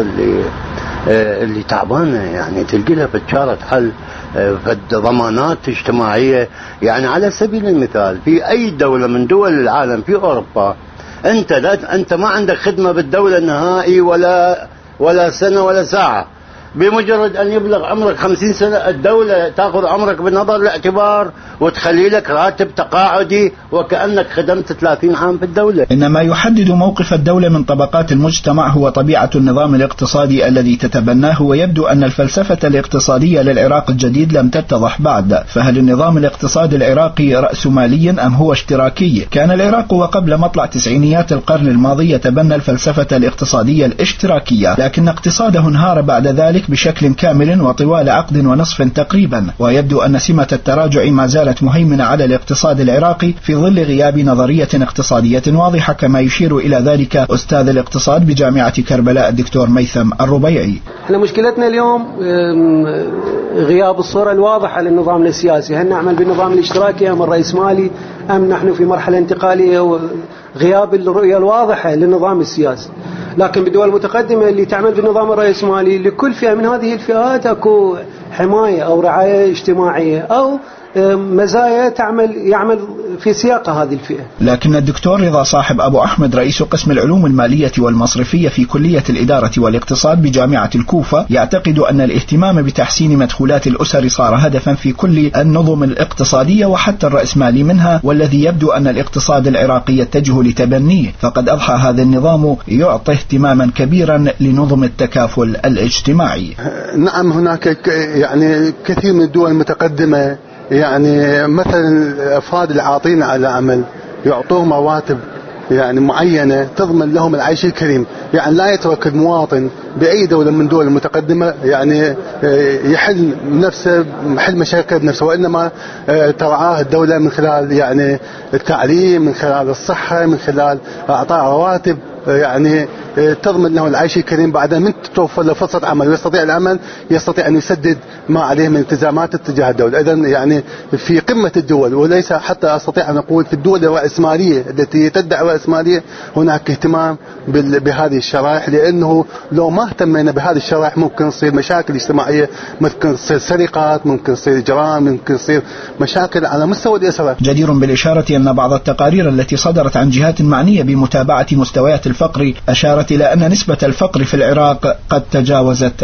[SPEAKER 4] اللي تعبانة، يعني تلقي لها بتشارة حل، ضمانات اجتماعية. يعني على سبيل المثال في أي دولة من دول العالم في أوروبا أنت ما عندك خدمة بالدولة نهائي ولا سنة ولا ساعة. بمجرد أن يبلغ عمرك 50 سنة الدولة تأخذ عمرك بنظر الاعتبار وتخلي لك راتب تقاعدي وكأنك خدمت 30 عام في الدولة.
[SPEAKER 16] إنما يحدد موقف الدولة من طبقات المجتمع هو طبيعة النظام الاقتصادي الذي تتبناه، ويبدو أن الفلسفة الاقتصادية للعراق الجديد لم تتضح بعد. فهل النظام الاقتصادي العراقي رأسماليا أم هو اشتراكي؟ كان العراق وقبل مطلع تسعينيات القرن الماضي يتبنى الفلسفة الاقتصادية الاشتراكية، لكن اقتصاده انهار بعد ذلك بشكل كامل وطوال عقد ونصف تقريبا. ويبدو أن سمة التراجع ما زالت مهيمنة على الاقتصاد العراقي في ظل غياب نظرية اقتصادية واضحة، كما يشير إلى ذلك أستاذ الاقتصاد بجامعة كربلاء الدكتور ميثم الربيعي.
[SPEAKER 23] احنا مشكلتنا اليوم غياب الصورة الواضحة للنظام السياسي، هل نعمل بالنظام الاشتراكي أم الرئيسمالي أم نحن في مرحلة انتقالية، وغياب الرؤية الواضحة للنظام السياسي. لكن بالدول المتقدمة اللي تعمل بالنظام الرئيسمالي لكل فئة من هذه الفئات أكو حماية أو رعاية اجتماعية أو مزايا يعمل في سياق هذه الفئة.
[SPEAKER 16] لكن الدكتور رضا صاحب أبو أحمد رئيس قسم العلوم المالية والمصرفية في كلية الإدارة والاقتصاد بجامعة الكوفة يعتقد أن الاهتمام بتحسين مدخولات الأسر صار هدفا في كل النظم الاقتصادية وحتى الرأسمالي منها، والذي يبدو أن الاقتصاد العراقي يتجه لتبنيه، فقد أضحى هذا النظام يعطي اهتماما كبيرا لنظم التكافل الاجتماعي.
[SPEAKER 24] نعم، هناك يعني كثير من الدول المتقدمة يعني مثلا الأفراد العاطين على عمل يعطوهم رواتب يعني معينة تضمن لهم العيش الكريم. يعني لا يترك المواطن بأي دولة من دول المتقدمة يعني يحل نفسه محل مشاكل بنفسه، وإنما ترعاه الدولة من خلال يعني التعليم، من خلال الصحة، من خلال أعطاء رواتب يعني تضمن له العيش الكريم. بعد من توفر له فرصة عمل ويستطيع العمل، يستطيع أن يسدد ما عليه من التزامات تجاه الدولة. إذن يعني في قمة الدول، وليس حتى أستطيع أن أقول في الدول الرأسمالية التي تدعي الرأسمالية، هناك اهتمام بهذه الشرائح، لأنه لو ما اهتمينا بهذه الشرائح ممكن تصير مشاكل اجتماعية، ممكن تصير سرقات، ممكن تصير جرائم، ممكن تصير مشاكل على مستوى الأسرة.
[SPEAKER 16] جدير بالإشارة أن بعض التقارير التي صدرت عن جهات معنية بمتابعة مستويات الفقر أشارت إلى أن نسبة الفقر في العراق قد تجاوزت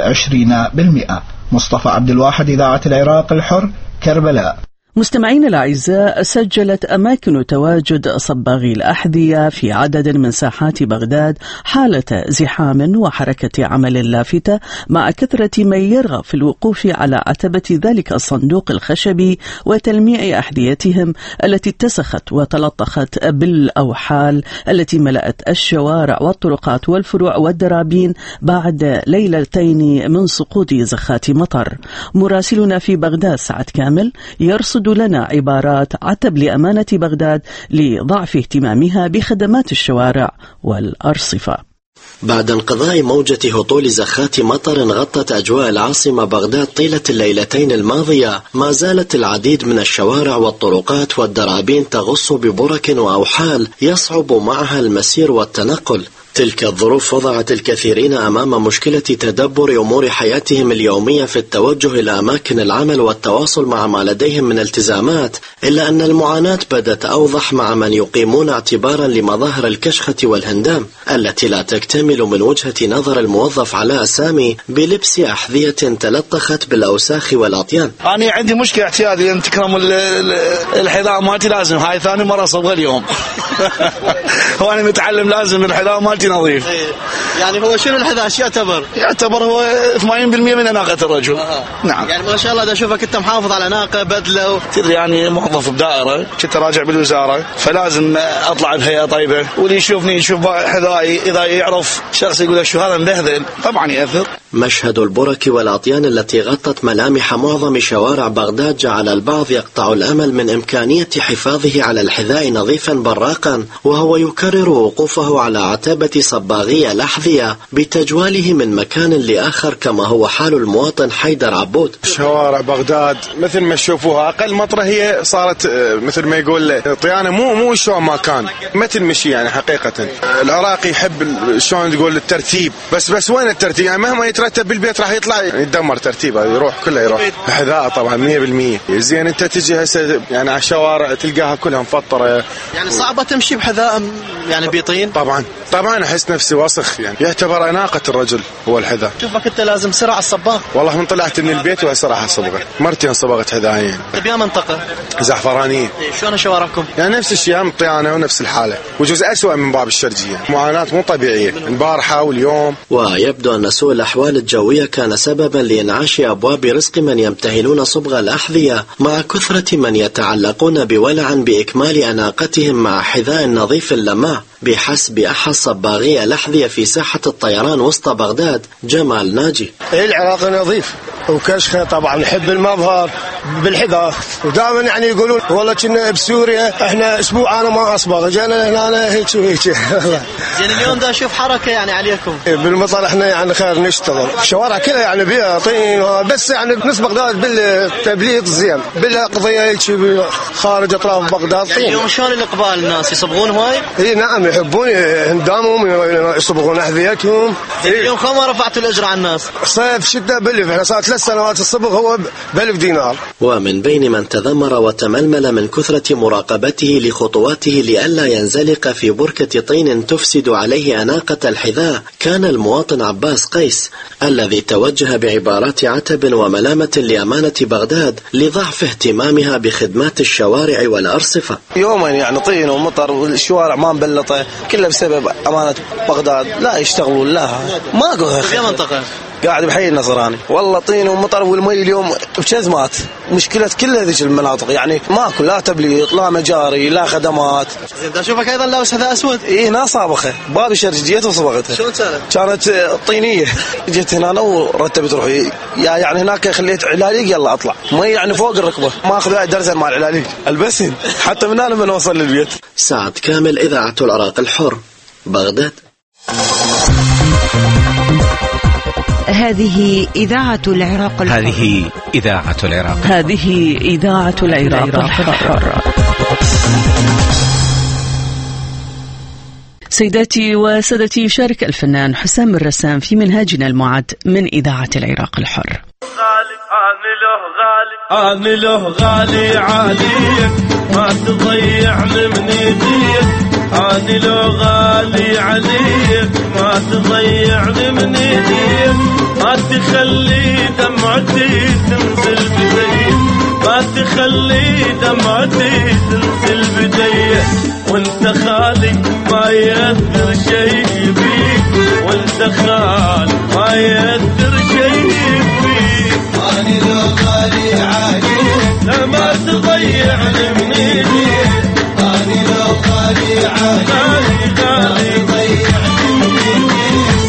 [SPEAKER 16] 20%. مصطفى عبد الواحد، إذاعة العراق الحر، كربلاء.
[SPEAKER 1] مستمعين الأعزاء، سجلت أماكن تواجد صباغي الأحذية في عدد من ساحات بغداد حالة زحام وحركة عمل لافتة، مع كثرة من يرغب في الوقوف على عتبة ذلك الصندوق الخشبي وتلميع أحذيتهم التي اتسخت وتلطخت بالأوحال التي ملأت الشوارع والطرقات والفروع والدرابين بعد ليلتين من سقوط زخات مطر. مراسلنا في بغداد سعد كامل يرصد لنا عبارات عتب لأمانة بغداد لضعف اهتمامها بخدمات الشوارع والأرصفة.
[SPEAKER 5] بعد انقضاء موجة هطول زخات مطر غطت أجواء العاصمة بغداد طيلة الليلتين الماضية، ما زالت العديد من الشوارع والطرقات والدرابين تغص ببرك وأوحال يصعب معها المسير والتنقل. تلك الظروف وضعت الكثيرين أمام مشكلة تدبر أمور حياتهم اليومية في التوجه إلى أماكن العمل والتواصل مع ما لديهم من التزامات، إلا أن المعاناة بدت أوضح مع من يقيمون اعتبارا لمظاهر الكشخة والهندام التي لا تكتمل من وجهة نظر الموظف علاء سامي بلبس أحذية تلطخت بالأوساخ والأطيان.
[SPEAKER 6] أنا عندي مشكلة اعتيادي أن تكرم الحذاء مالتي، لازم هاي ثاني مرة صبغ اليوم وأنا متعلم لازم الحذاء مالتي نظيف.
[SPEAKER 7] يعني هو شنو الحذاء
[SPEAKER 6] يعتبر هو 80% من أناقة الرجل. نعم.
[SPEAKER 7] يعني ما شاء الله دا أشوفك أنت محافظ على ناقة بدلة
[SPEAKER 6] تدري يعني موظف بدائرة، كنت راجع بالوزارة، فلازم أطلع بهيئة طيبة، واللي يشوفني يشوف حذائي إذا يعرف شخص يقول شو هذا مبهذل طبعا يأثر.
[SPEAKER 5] مشهد البرك والأطيان التي غطت ملامح معظم شوارع بغداد جعل البعض يقطع الأمل من إمكانية حفاظه على الحذاء نظيفا براقا، وهو يكرر وقوفه على عتبة صباغي الأحذية بتجواله من مكان لآخر، كما هو حال المواطن حيدر عبود.
[SPEAKER 8] شوارع بغداد مثل ما تشوفوها أقل مطرة هي صارت مثل ما يقول طيانة مو شو ما كان مثل مشي. يعني حقيقة العراقي يحب شلون تقول الترتيب، بس وين الترتيب؟ يعني مهما يترتب بالبيت راح يطلع يتدمر ترتيبه، يروح كله يروح. الحذاء طبعا 100%. زين انت تجي هسه يعني على الشوارع تلقاها كلها مفطرة،
[SPEAKER 7] يعني صعبة تمشي بحذاء يعني بيطين.
[SPEAKER 8] طبعا احس نفسي وسخ، يعني يعتبر أناقة الرجل هو الحذاء.
[SPEAKER 7] شوفك انت لازم سرعة الصباغ.
[SPEAKER 8] والله من طلعت من البيت وهالصراحة صبغت مرتين، صبغت حذائين.
[SPEAKER 7] بيا منطقة
[SPEAKER 8] زعفرانية.
[SPEAKER 7] شلون شوارعكم؟
[SPEAKER 8] يعني نفس الشيء مطيانة ونفس الحالة، وجزء أسوأ من باب الشرجية. معاناة مو طبيعية البارحة واليوم.
[SPEAKER 5] ويبدو أن سوء الأحوال الجوية كان سببا لإنعاش أبواب رزق من يمتهنون صبغ الأحذية، مع كثرة من يتعلقون بولع بإكمال أناقتهم مع حذاء نظيف لماع، بحسب أحد صباغي الأحذية في ساحة الطيران وسط بغداد جمال ناجي.
[SPEAKER 25] العراق نظيف وكشخة، طبعا نحب المظهر بالحذاء، ودائما يعني يقولون والله كنا بسوريا احنا اسبوع انا ما اصبغ، جانا هنا هيك وهيك.
[SPEAKER 7] زين اليوم دا اشوف حركه يعني عليكم
[SPEAKER 25] بالمطر، احنا يعني خير نشتغل، الشوارع كلها يعني بيها طين، بس يعني بنسبة بغداد بالتبليط زين، بالقضيه هيك خارج اطراف بغداد طين.
[SPEAKER 7] اليوم شلون الاقبال الناس يصبغون هواي؟
[SPEAKER 25] اي نعم يحبون هندامهم يصبغون احذيتهم.
[SPEAKER 7] اليوم ما رفعتوا الاجر على الناس؟
[SPEAKER 25] صيف شده بلف، احنا صارت 3 سنوات الصبغ هو ب1000 دينار.
[SPEAKER 5] ومن بين من تذمر وتململ من كثرة مراقبته لخطواته لئلا ينزلق في بركة طين تفسد عليه أناقة الحذاء كان المواطن عباس قيس، الذي توجه بعبارات عتب وملامة لأمانة بغداد لضعف اهتمامها بخدمات الشوارع والأرصفة.
[SPEAKER 25] يوما يعني طين ومطر والشوارع ما مبلطة، كله بسبب أمانة بغداد، لا يشتغلون لها. ما
[SPEAKER 7] في منطقة
[SPEAKER 25] قاعد بحي النصراني، والله طين ومطر والمي اليوم بشزمات. مشكلة كل هذه المناطق يعني ماكو لا تبليط لا مجاري لا خدمات.
[SPEAKER 7] زين اشوفك ايضا لابس هذا اسود.
[SPEAKER 25] اي ناس صابخه بابي شرج جيت وصبغتها.
[SPEAKER 7] شلون
[SPEAKER 25] كانت طينيه. جيت هنا ورتبت روحي يعني هناك خليت علاليق يلا اطلع مي يعني فوق الركبه ما اخذ درزا مع العلاليق البسن حتى من هنا لما نوصل للبيت.
[SPEAKER 5] سعد كامل، إذاعة العراق الحر، بغداد.
[SPEAKER 12] هذه إذاعة العراق الحر.
[SPEAKER 9] هذه إذاعة العراق.
[SPEAKER 1] هذه إذاعة العراق الحر. سيداتي وسادتي، يشارك الفنان حسام الرسام في منهاجنا المعد من إذاعة العراق الحر.
[SPEAKER 10] أنا له غالي عليك ما تضيعني من يديك. أنا له غالي عليك ما تضيعني من يديك. ما تخلي دمعتي تنزل بديك. ما تخلي دمعتي تنزل بديك. وانت خالي ما يأثر شيء بيك. وانت خالي ما يأثر شيء بيك. أنا لو غالي عليك لا ما تضيعني من ايديك. أنا لو غالي عليك غالي تضيعني من ايديك.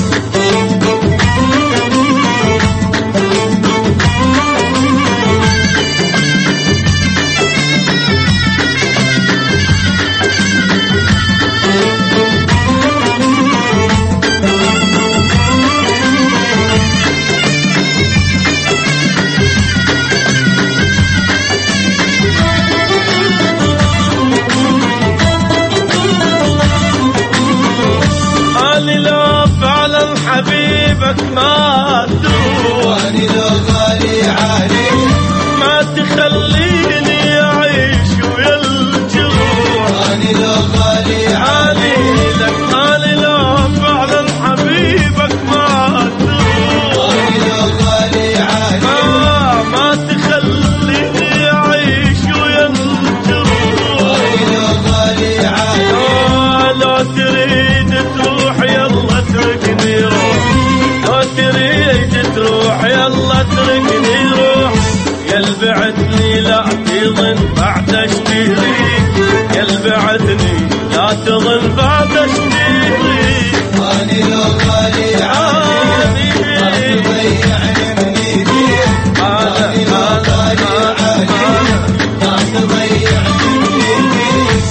[SPEAKER 10] حبيبك ما تدور. أنا لو غالي عليك ما تخليني أعيش ويا الجروح. أنا لو غالي عليك أنا لو فعلا حبيبك ما تدور. أنا لو غالي عليك ما تخليني أعيش ويا الجروح. أنا لو غالي عليك لو تريد تروح يلا اتركني روح. لو تريد تروح يلا اتركني روح. يلبعتني لا تظن بعد اشتريك. يلبعتني لا تظن بعد اشتريك. أنا لو غالي عليك ما تضيعني من ايديك. أنا لو غالي عليك ما تضيعني من ايديك.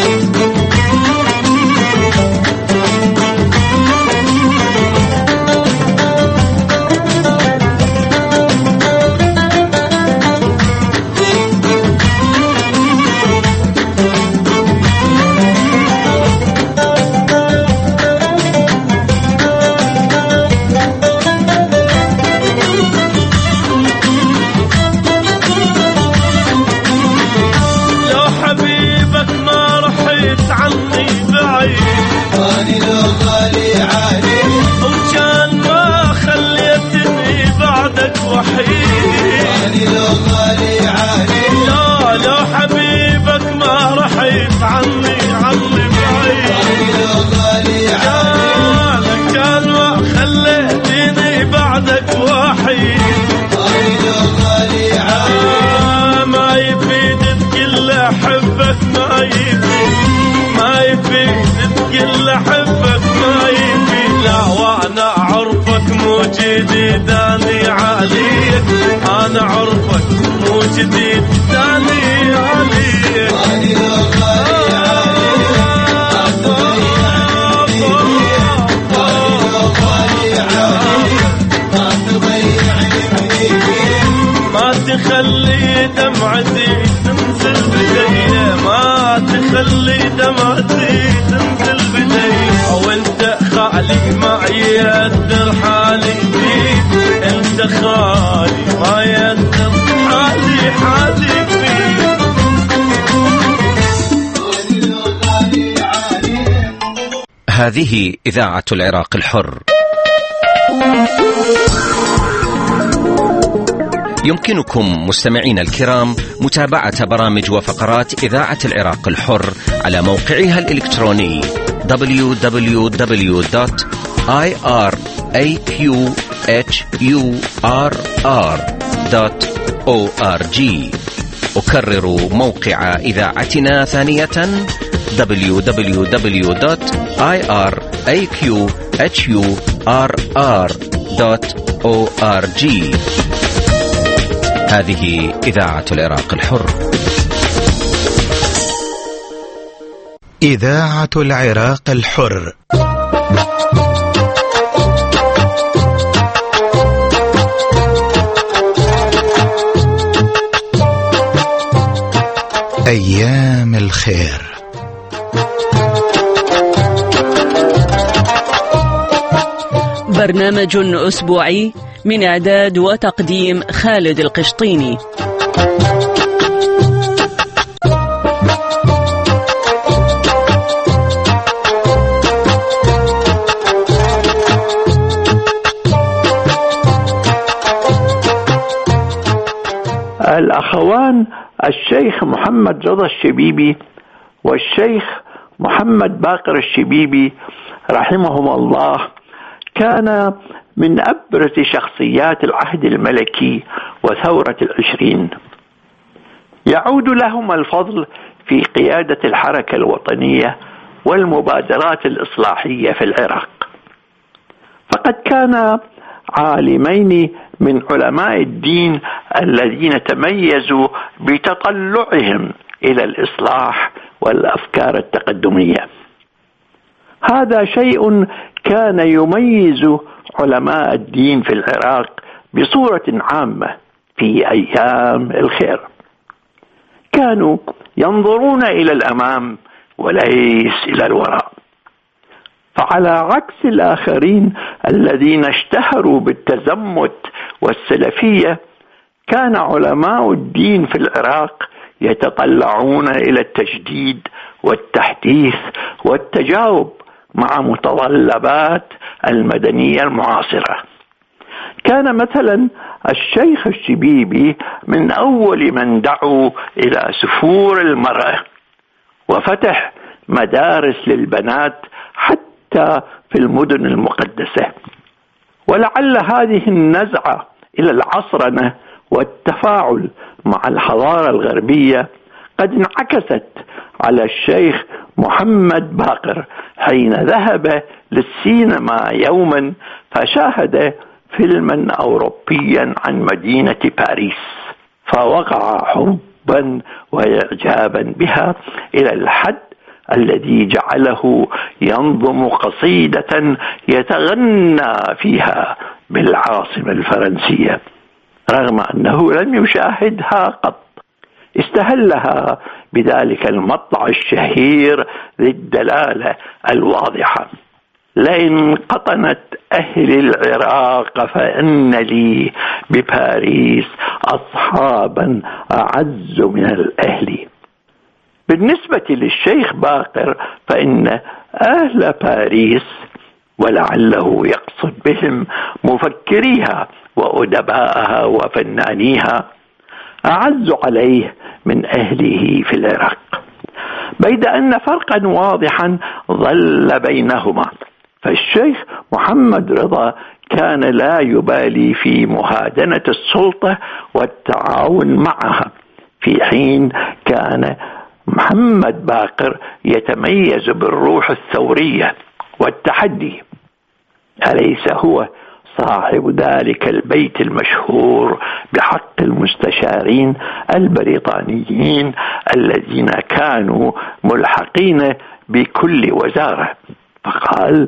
[SPEAKER 10] جديد أنا عليك. أنا عرفك مو جديد أنا عليك. أنا لو غالي عليك ما تضيعني من ايديك. ما تخلي دمعتي تنزل بديك. ما تخلي دمعتي تنزل بديك. أو انت خالي ما يأثر حالي فيك. انت خالي ما يأثر حالي فيك.
[SPEAKER 9] هذه إذاعة العراق الحر. يمكنكم مستمعين الكرام متابعة برامج وفقرات إذاعة العراق الحر على موقعها الإلكتروني www.iraq www.iraqhurr.org. أكرر موقع إذاعتنا ثانية www.iraqhurr.org. هذه إذاعة العراق الحر.
[SPEAKER 11] إذاعة العراق الحر. أيام الخير.
[SPEAKER 1] برنامج أسبوعي من إعداد وتقديم خالد القشطيني.
[SPEAKER 13] الأخوان الشيخ محمد رضا الشبيبي والشيخ محمد باقر الشبيبي رحمهما الله كان من أبرز شخصيات العهد الملكي وثورة 20. يعود لهما الفضل في قيادة الحركة الوطنية والمبادرات الإصلاحية في العراق، فقد كان عالمين من علماء الدين الذين تميزوا بتطلعهم إلى الإصلاح والأفكار التقدمية. هذا شيء كان يميز علماء الدين في العراق بصورة عامة في أيام الخير. كانوا ينظرون إلى الأمام وليس إلى الوراء، فعلى عكس الآخرين الذين اشتهروا بالتزمت والسلفية، كان علماء الدين في العراق يتطلعون إلى التجديد والتحديث والتجاوب مع متطلبات المدنية المعاصرة. كان مثلا الشيخ الشبيبي من أول من دعوا إلى سفور المرأة وفتح مدارس للبنات حتى في المدن المقدسة. ولعل هذه النزعة إلى العصرنة والتفاعل مع الحضارة الغربية قد انعكست على الشيخ محمد باقر حين ذهب للسينما يوما فشاهد فيلما أوروبيا عن مدينة باريس، فوقع حبا وإعجابا بها إلى الحد الذي جعله ينظم قصيدة يتغنى فيها بالعاصمة الفرنسية رغم أنه لم يشاهدها قط. استهلها بذلك المطلع الشهير ذي الدلالة الواضحة: لئن قطنت أهل العراق فإن لي بباريس أصحابا أعز من الأهل. بالنسبة للشيخ باقر فإن أهل باريس، ولعله يقصد بهم مفكريها وأدباءها وفنانيها، أعز عليه من أهله في العراق، بيد أن فرقا واضحا ظل بينهما. فالشيخ محمد رضا كان لا يبالي في مهادنة السلطة والتعاون معها، في حين كان محمد باقر يتميز بالروح الثورية والتحدي. أليس هو صاحب ذلك البيت المشهور بحق المستشارين البريطانيين الذين كانوا ملحقين بكل وزارة؟ فقال: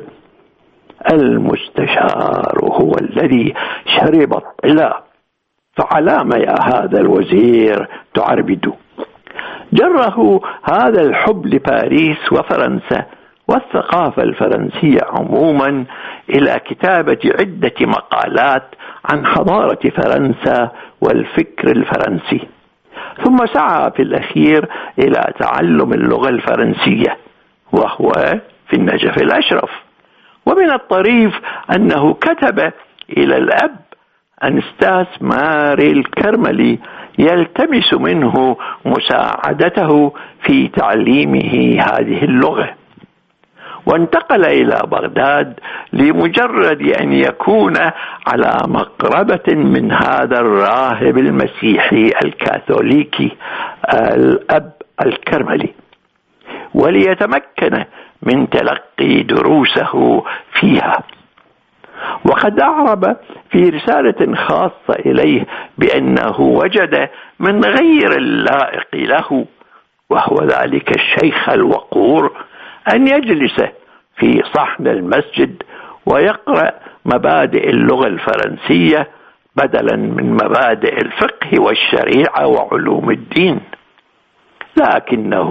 [SPEAKER 13] المستشار هو الذي شرب الطلاء، فعلام يا هذا الوزير تعربد. جره هذا الحب لباريس وفرنسا والثقافة الفرنسية عموما إلى كتابة عدة مقالات عن حضارة فرنسا والفكر الفرنسي، ثم سعى في الأخير إلى تعلم اللغة الفرنسية وهو في النجف الأشرف. ومن الطريف أنه كتب إلى الأب أنستاس ماري الكرملي يلتمس منه مساعدته في تعليمه هذه اللغة. وانتقل إلى بغداد لمجرد أن يكون على مقربة من هذا الراهب المسيحي الكاثوليكي الأب الكرملي، وليتمكن من تلقي دروسه فيها. وقد أعرب في رسالة خاصة إليه بأنه وجد من غير اللائق له، وهو ذلك الشيخ الوقور، أن يجلس في صحن المسجد ويقرأ مبادئ اللغة الفرنسية بدلا من مبادئ الفقه والشريعة وعلوم الدين. لكنه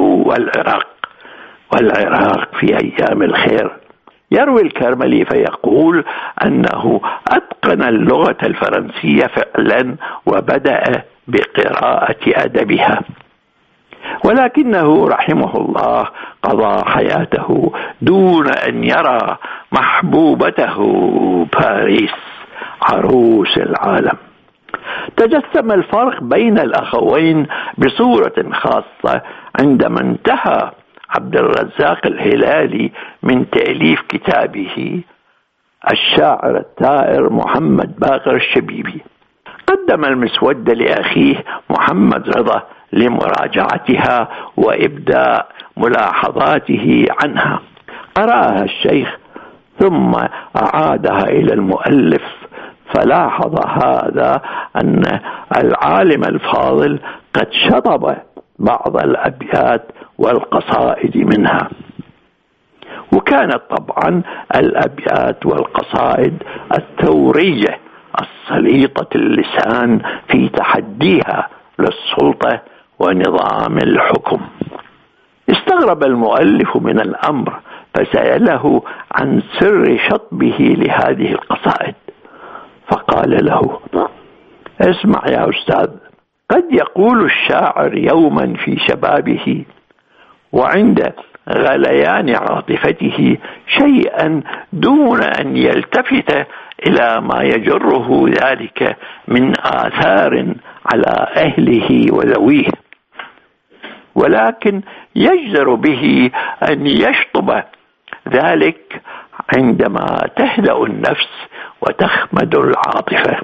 [SPEAKER 13] والعراق في أيام الخير. يروي الكرملي فيقول أنه أتقن اللغة الفرنسية فعلا وبدأ بقراءة أدبها، ولكنه رحمه الله قضى حياته دون أن يرى محبوبته باريس عروس العالم. تجسم الفرق بين الأخوين بصورة خاصة عندما انتهى عبد الرزاق الهلالي من تأليف كتابه الشاعر الثائر محمد باقر الشبيبي. قدم المسودة لأخيه محمد رضا لمراجعتها وإبداء ملاحظاته عنها. قرأها الشيخ ثم أعادها إلى المؤلف، فلاحظ هذا أن العالم الفاضل قد شطب بعض الأبيات والقصائد منها، وكانت طبعا الأبيات والقصائد الثورية السليطة اللسان في تحديها للسلطة ونظام الحكم. استغرب المؤلف من الأمر فسأله عن سر شطبه لهذه القصائد، فقال له: اسمع يا أستاذ، قد يقول الشاعر يوما في شبابه وعند غليان عاطفته شيئا دون أن يلتفت إلى ما يجره ذلك من آثار على أهله وذويه، ولكن يجدر به أن يشطب ذلك عندما تهدأ النفس وتخمد العاطفة.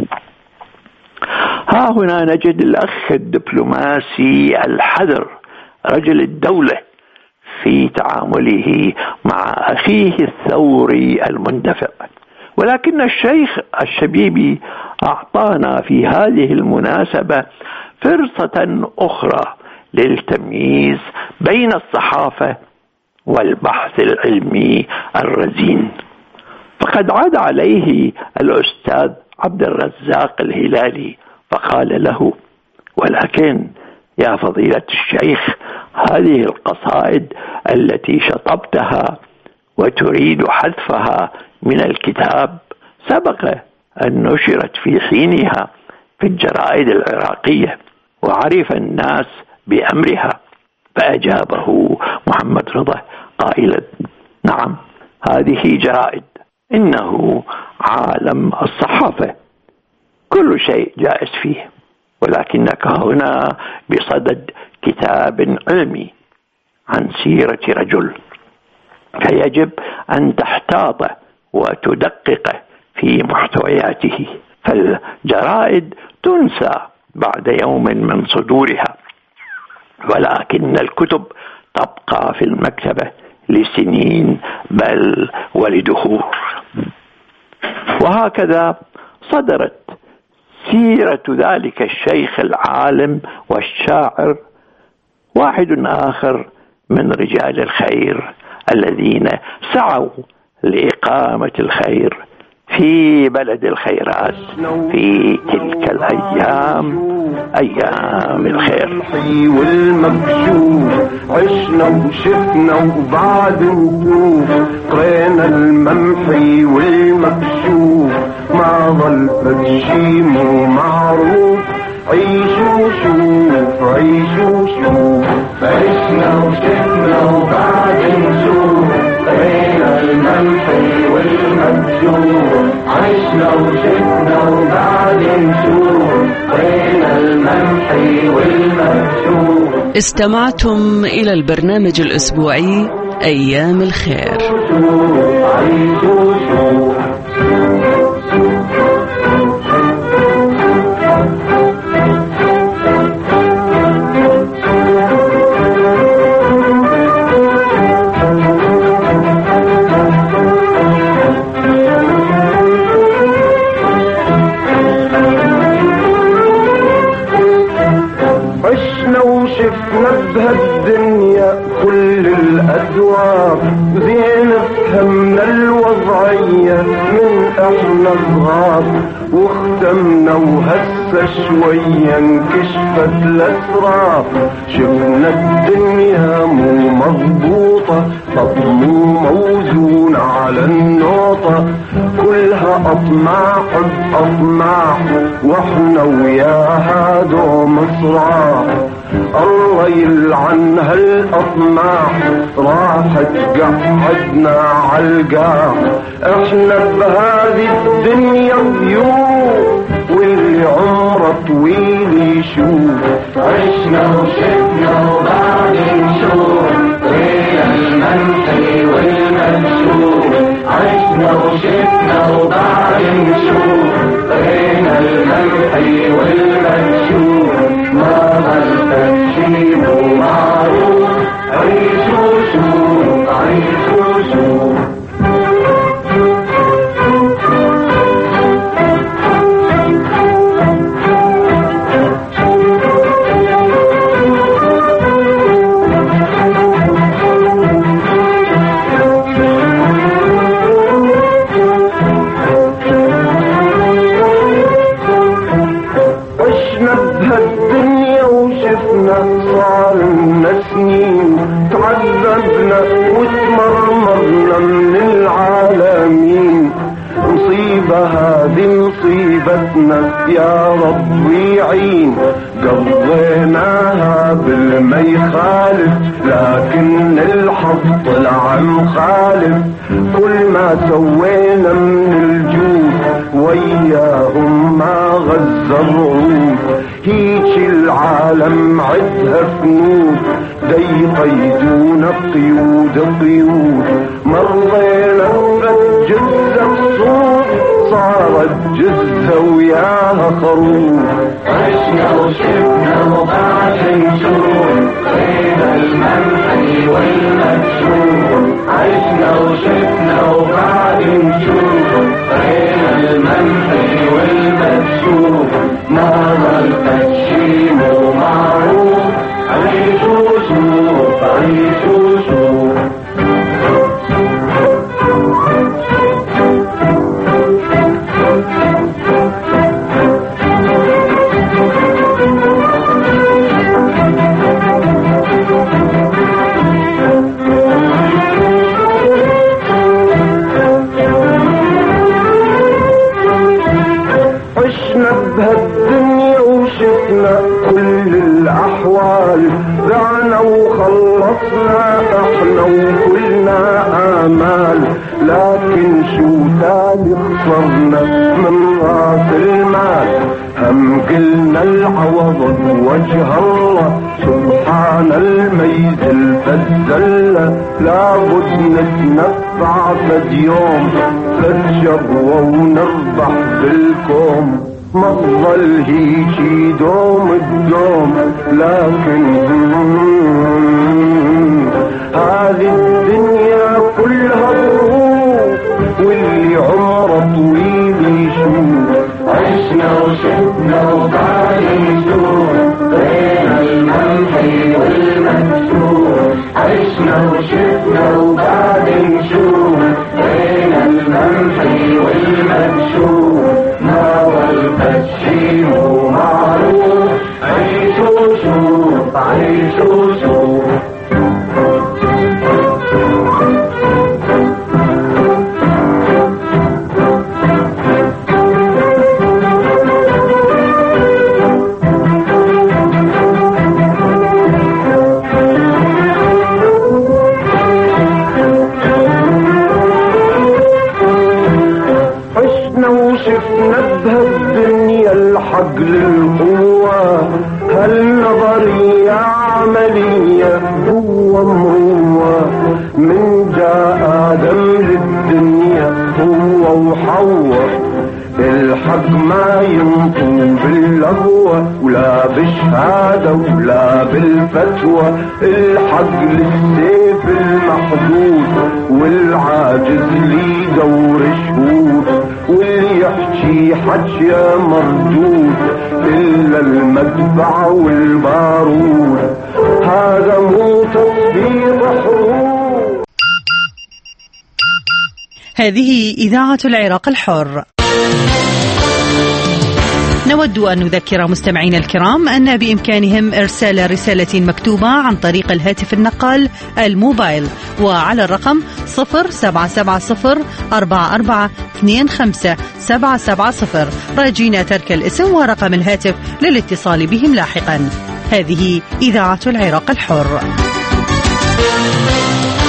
[SPEAKER 13] ها هنا نجد الأخ الدبلوماسي الحذر رجل الدولة في تعامله مع أخيه الثوري المندفع، ولكن الشيخ الشبيبي أعطانا في هذه المناسبة فرصة أخرى للتمييز بين الصحافة والبحث العلمي الرزين. فقد عاد عليه الأستاذ عبد الرزاق الهلالي فقال له: ولكن يا فضيلة الشيخ، هذه القصائد التي شطبتها وتريد حذفها من الكتاب سبق أن نشرت في حينها في الجرائد العراقية وعرف الناس بأمرها. فأجابه محمد رضا قائلا: نعم، هذه جرائد، إنه عالم الصحافة، كل شيء جائز فيه، ولكنك هنا بصدد كتاب علمي عن سيرة رجل، فيجب أن تحتاط وتدقق في محتوياته، فالجرائد تنسى بعد يوم من صدورها، ولكن الكتب تبقى في المكتبة لسنين بل ولدهور. وهكذا صدرت سيرة ذلك الشيخ العالم والشاعر واحد آخر من رجال الخير الذين سعوا لإقامة الخير في بلد الخيرات في تلك الأيام، أيام الخير.
[SPEAKER 10] والمكشوف عشنا وشفنا وبعد وقوف، قرينا الممحي والمكشوف، ما ظل فدشي مو معروف، عيشوا شوف عيشوا شوف، عشنا وشفنا وبعد نشوف، قرينا الممحي والمكشوف، عشنا وشفنا وبعد نشوف، قرينا الممحي والمكشوف.
[SPEAKER 1] استمعتم إلى البرنامج الأسبوعي أيام الخير.
[SPEAKER 10] بهالدنيا كل الأدوار زين فهمنا الوضعية من احنا صغار واختمنا وهسه شوية انكشفت الأسرار شفنا الدنيا مو مضبوطة طب مو موزونة على النوطة كلها أطماع بأطماع واحنا وياها دوم صراع الله يلعن هالأطماع راحت قعدنا عالقاع احنا بهذه الدنيا ضيوف واللي عمره طويل يشوف
[SPEAKER 14] عشنا وشفنا وبعد نشوف غير المنحي والمنشوف عشنا وشفنا وبعد نشوف غير المنحي والمنشوف ما غلطت شي مو معروف عيشوا شوف عيشوا شوف صار لنا سنين تعذبنا وتمرمرنا من العالمين مصيبة هذه مصيبتنا يا رب يعين قضيناها بالما يخالف لكن الحظ طلع مخالف كل ما سوينا من الجود وياهم ما غزة الرعود هيك العالم عدها فنود يقيدون قيود قيود مرضينا بجزة الصوت صارت جزة وياها خروف عشنا وشفنا وبعد نشوف بين المنحي والمكشوف عشنا وشفنا وبعد نشوف بين المنحي والمكشوف ما ظلت شي مو معروف عيشوا شوف عيشوا شوف بهالدنيا وشفنا كل الأحوال بعنا وخلصنا احنا وكلنا آمال لكن شو تالي خسرنا من راس المال هم قلنا العوض بوجه الله سبحان الميز الفزلة لابد نتنفع فد يوم فد شبوة ونربح بالكوم ما ظل هيجي دوم الدوم لكن هذه الدنيا كلها ظروف واللي عمره طويل يشوف عشنا وشفنا وبعد نشوف بين المنحي والمكشوف عشنا وشفنا وبعد نشوف بين المنحي والمكشوف ما ولفت شي مو معروف عيشوا شوف عيشوا شوف
[SPEAKER 10] بهالدنيا الحق للقوة هالنظرية عملية هو مروة من جاء آدم للدنيا هو وحواء الحق ما ينطوا باللهوة ولا بالشهادة ولا بالفتوى الحق للسيف المحدود والعاجز لي دور شهود واللي يحكي حكي مردود إلا المدفع والبارود هذا مو تصديق حروب.
[SPEAKER 2] هذه إذاعة العراق الحر. نود أن نذكر مستمعينا الكرام أن بإمكانهم إرسال رسالة مكتوبة عن طريق الهاتف النقال الموبايل وعلى الرقم 077044257770 راجين ترك الاسم ورقم الهاتف للاتصال بهم لاحقا. هذه إذاعة العراق الحر.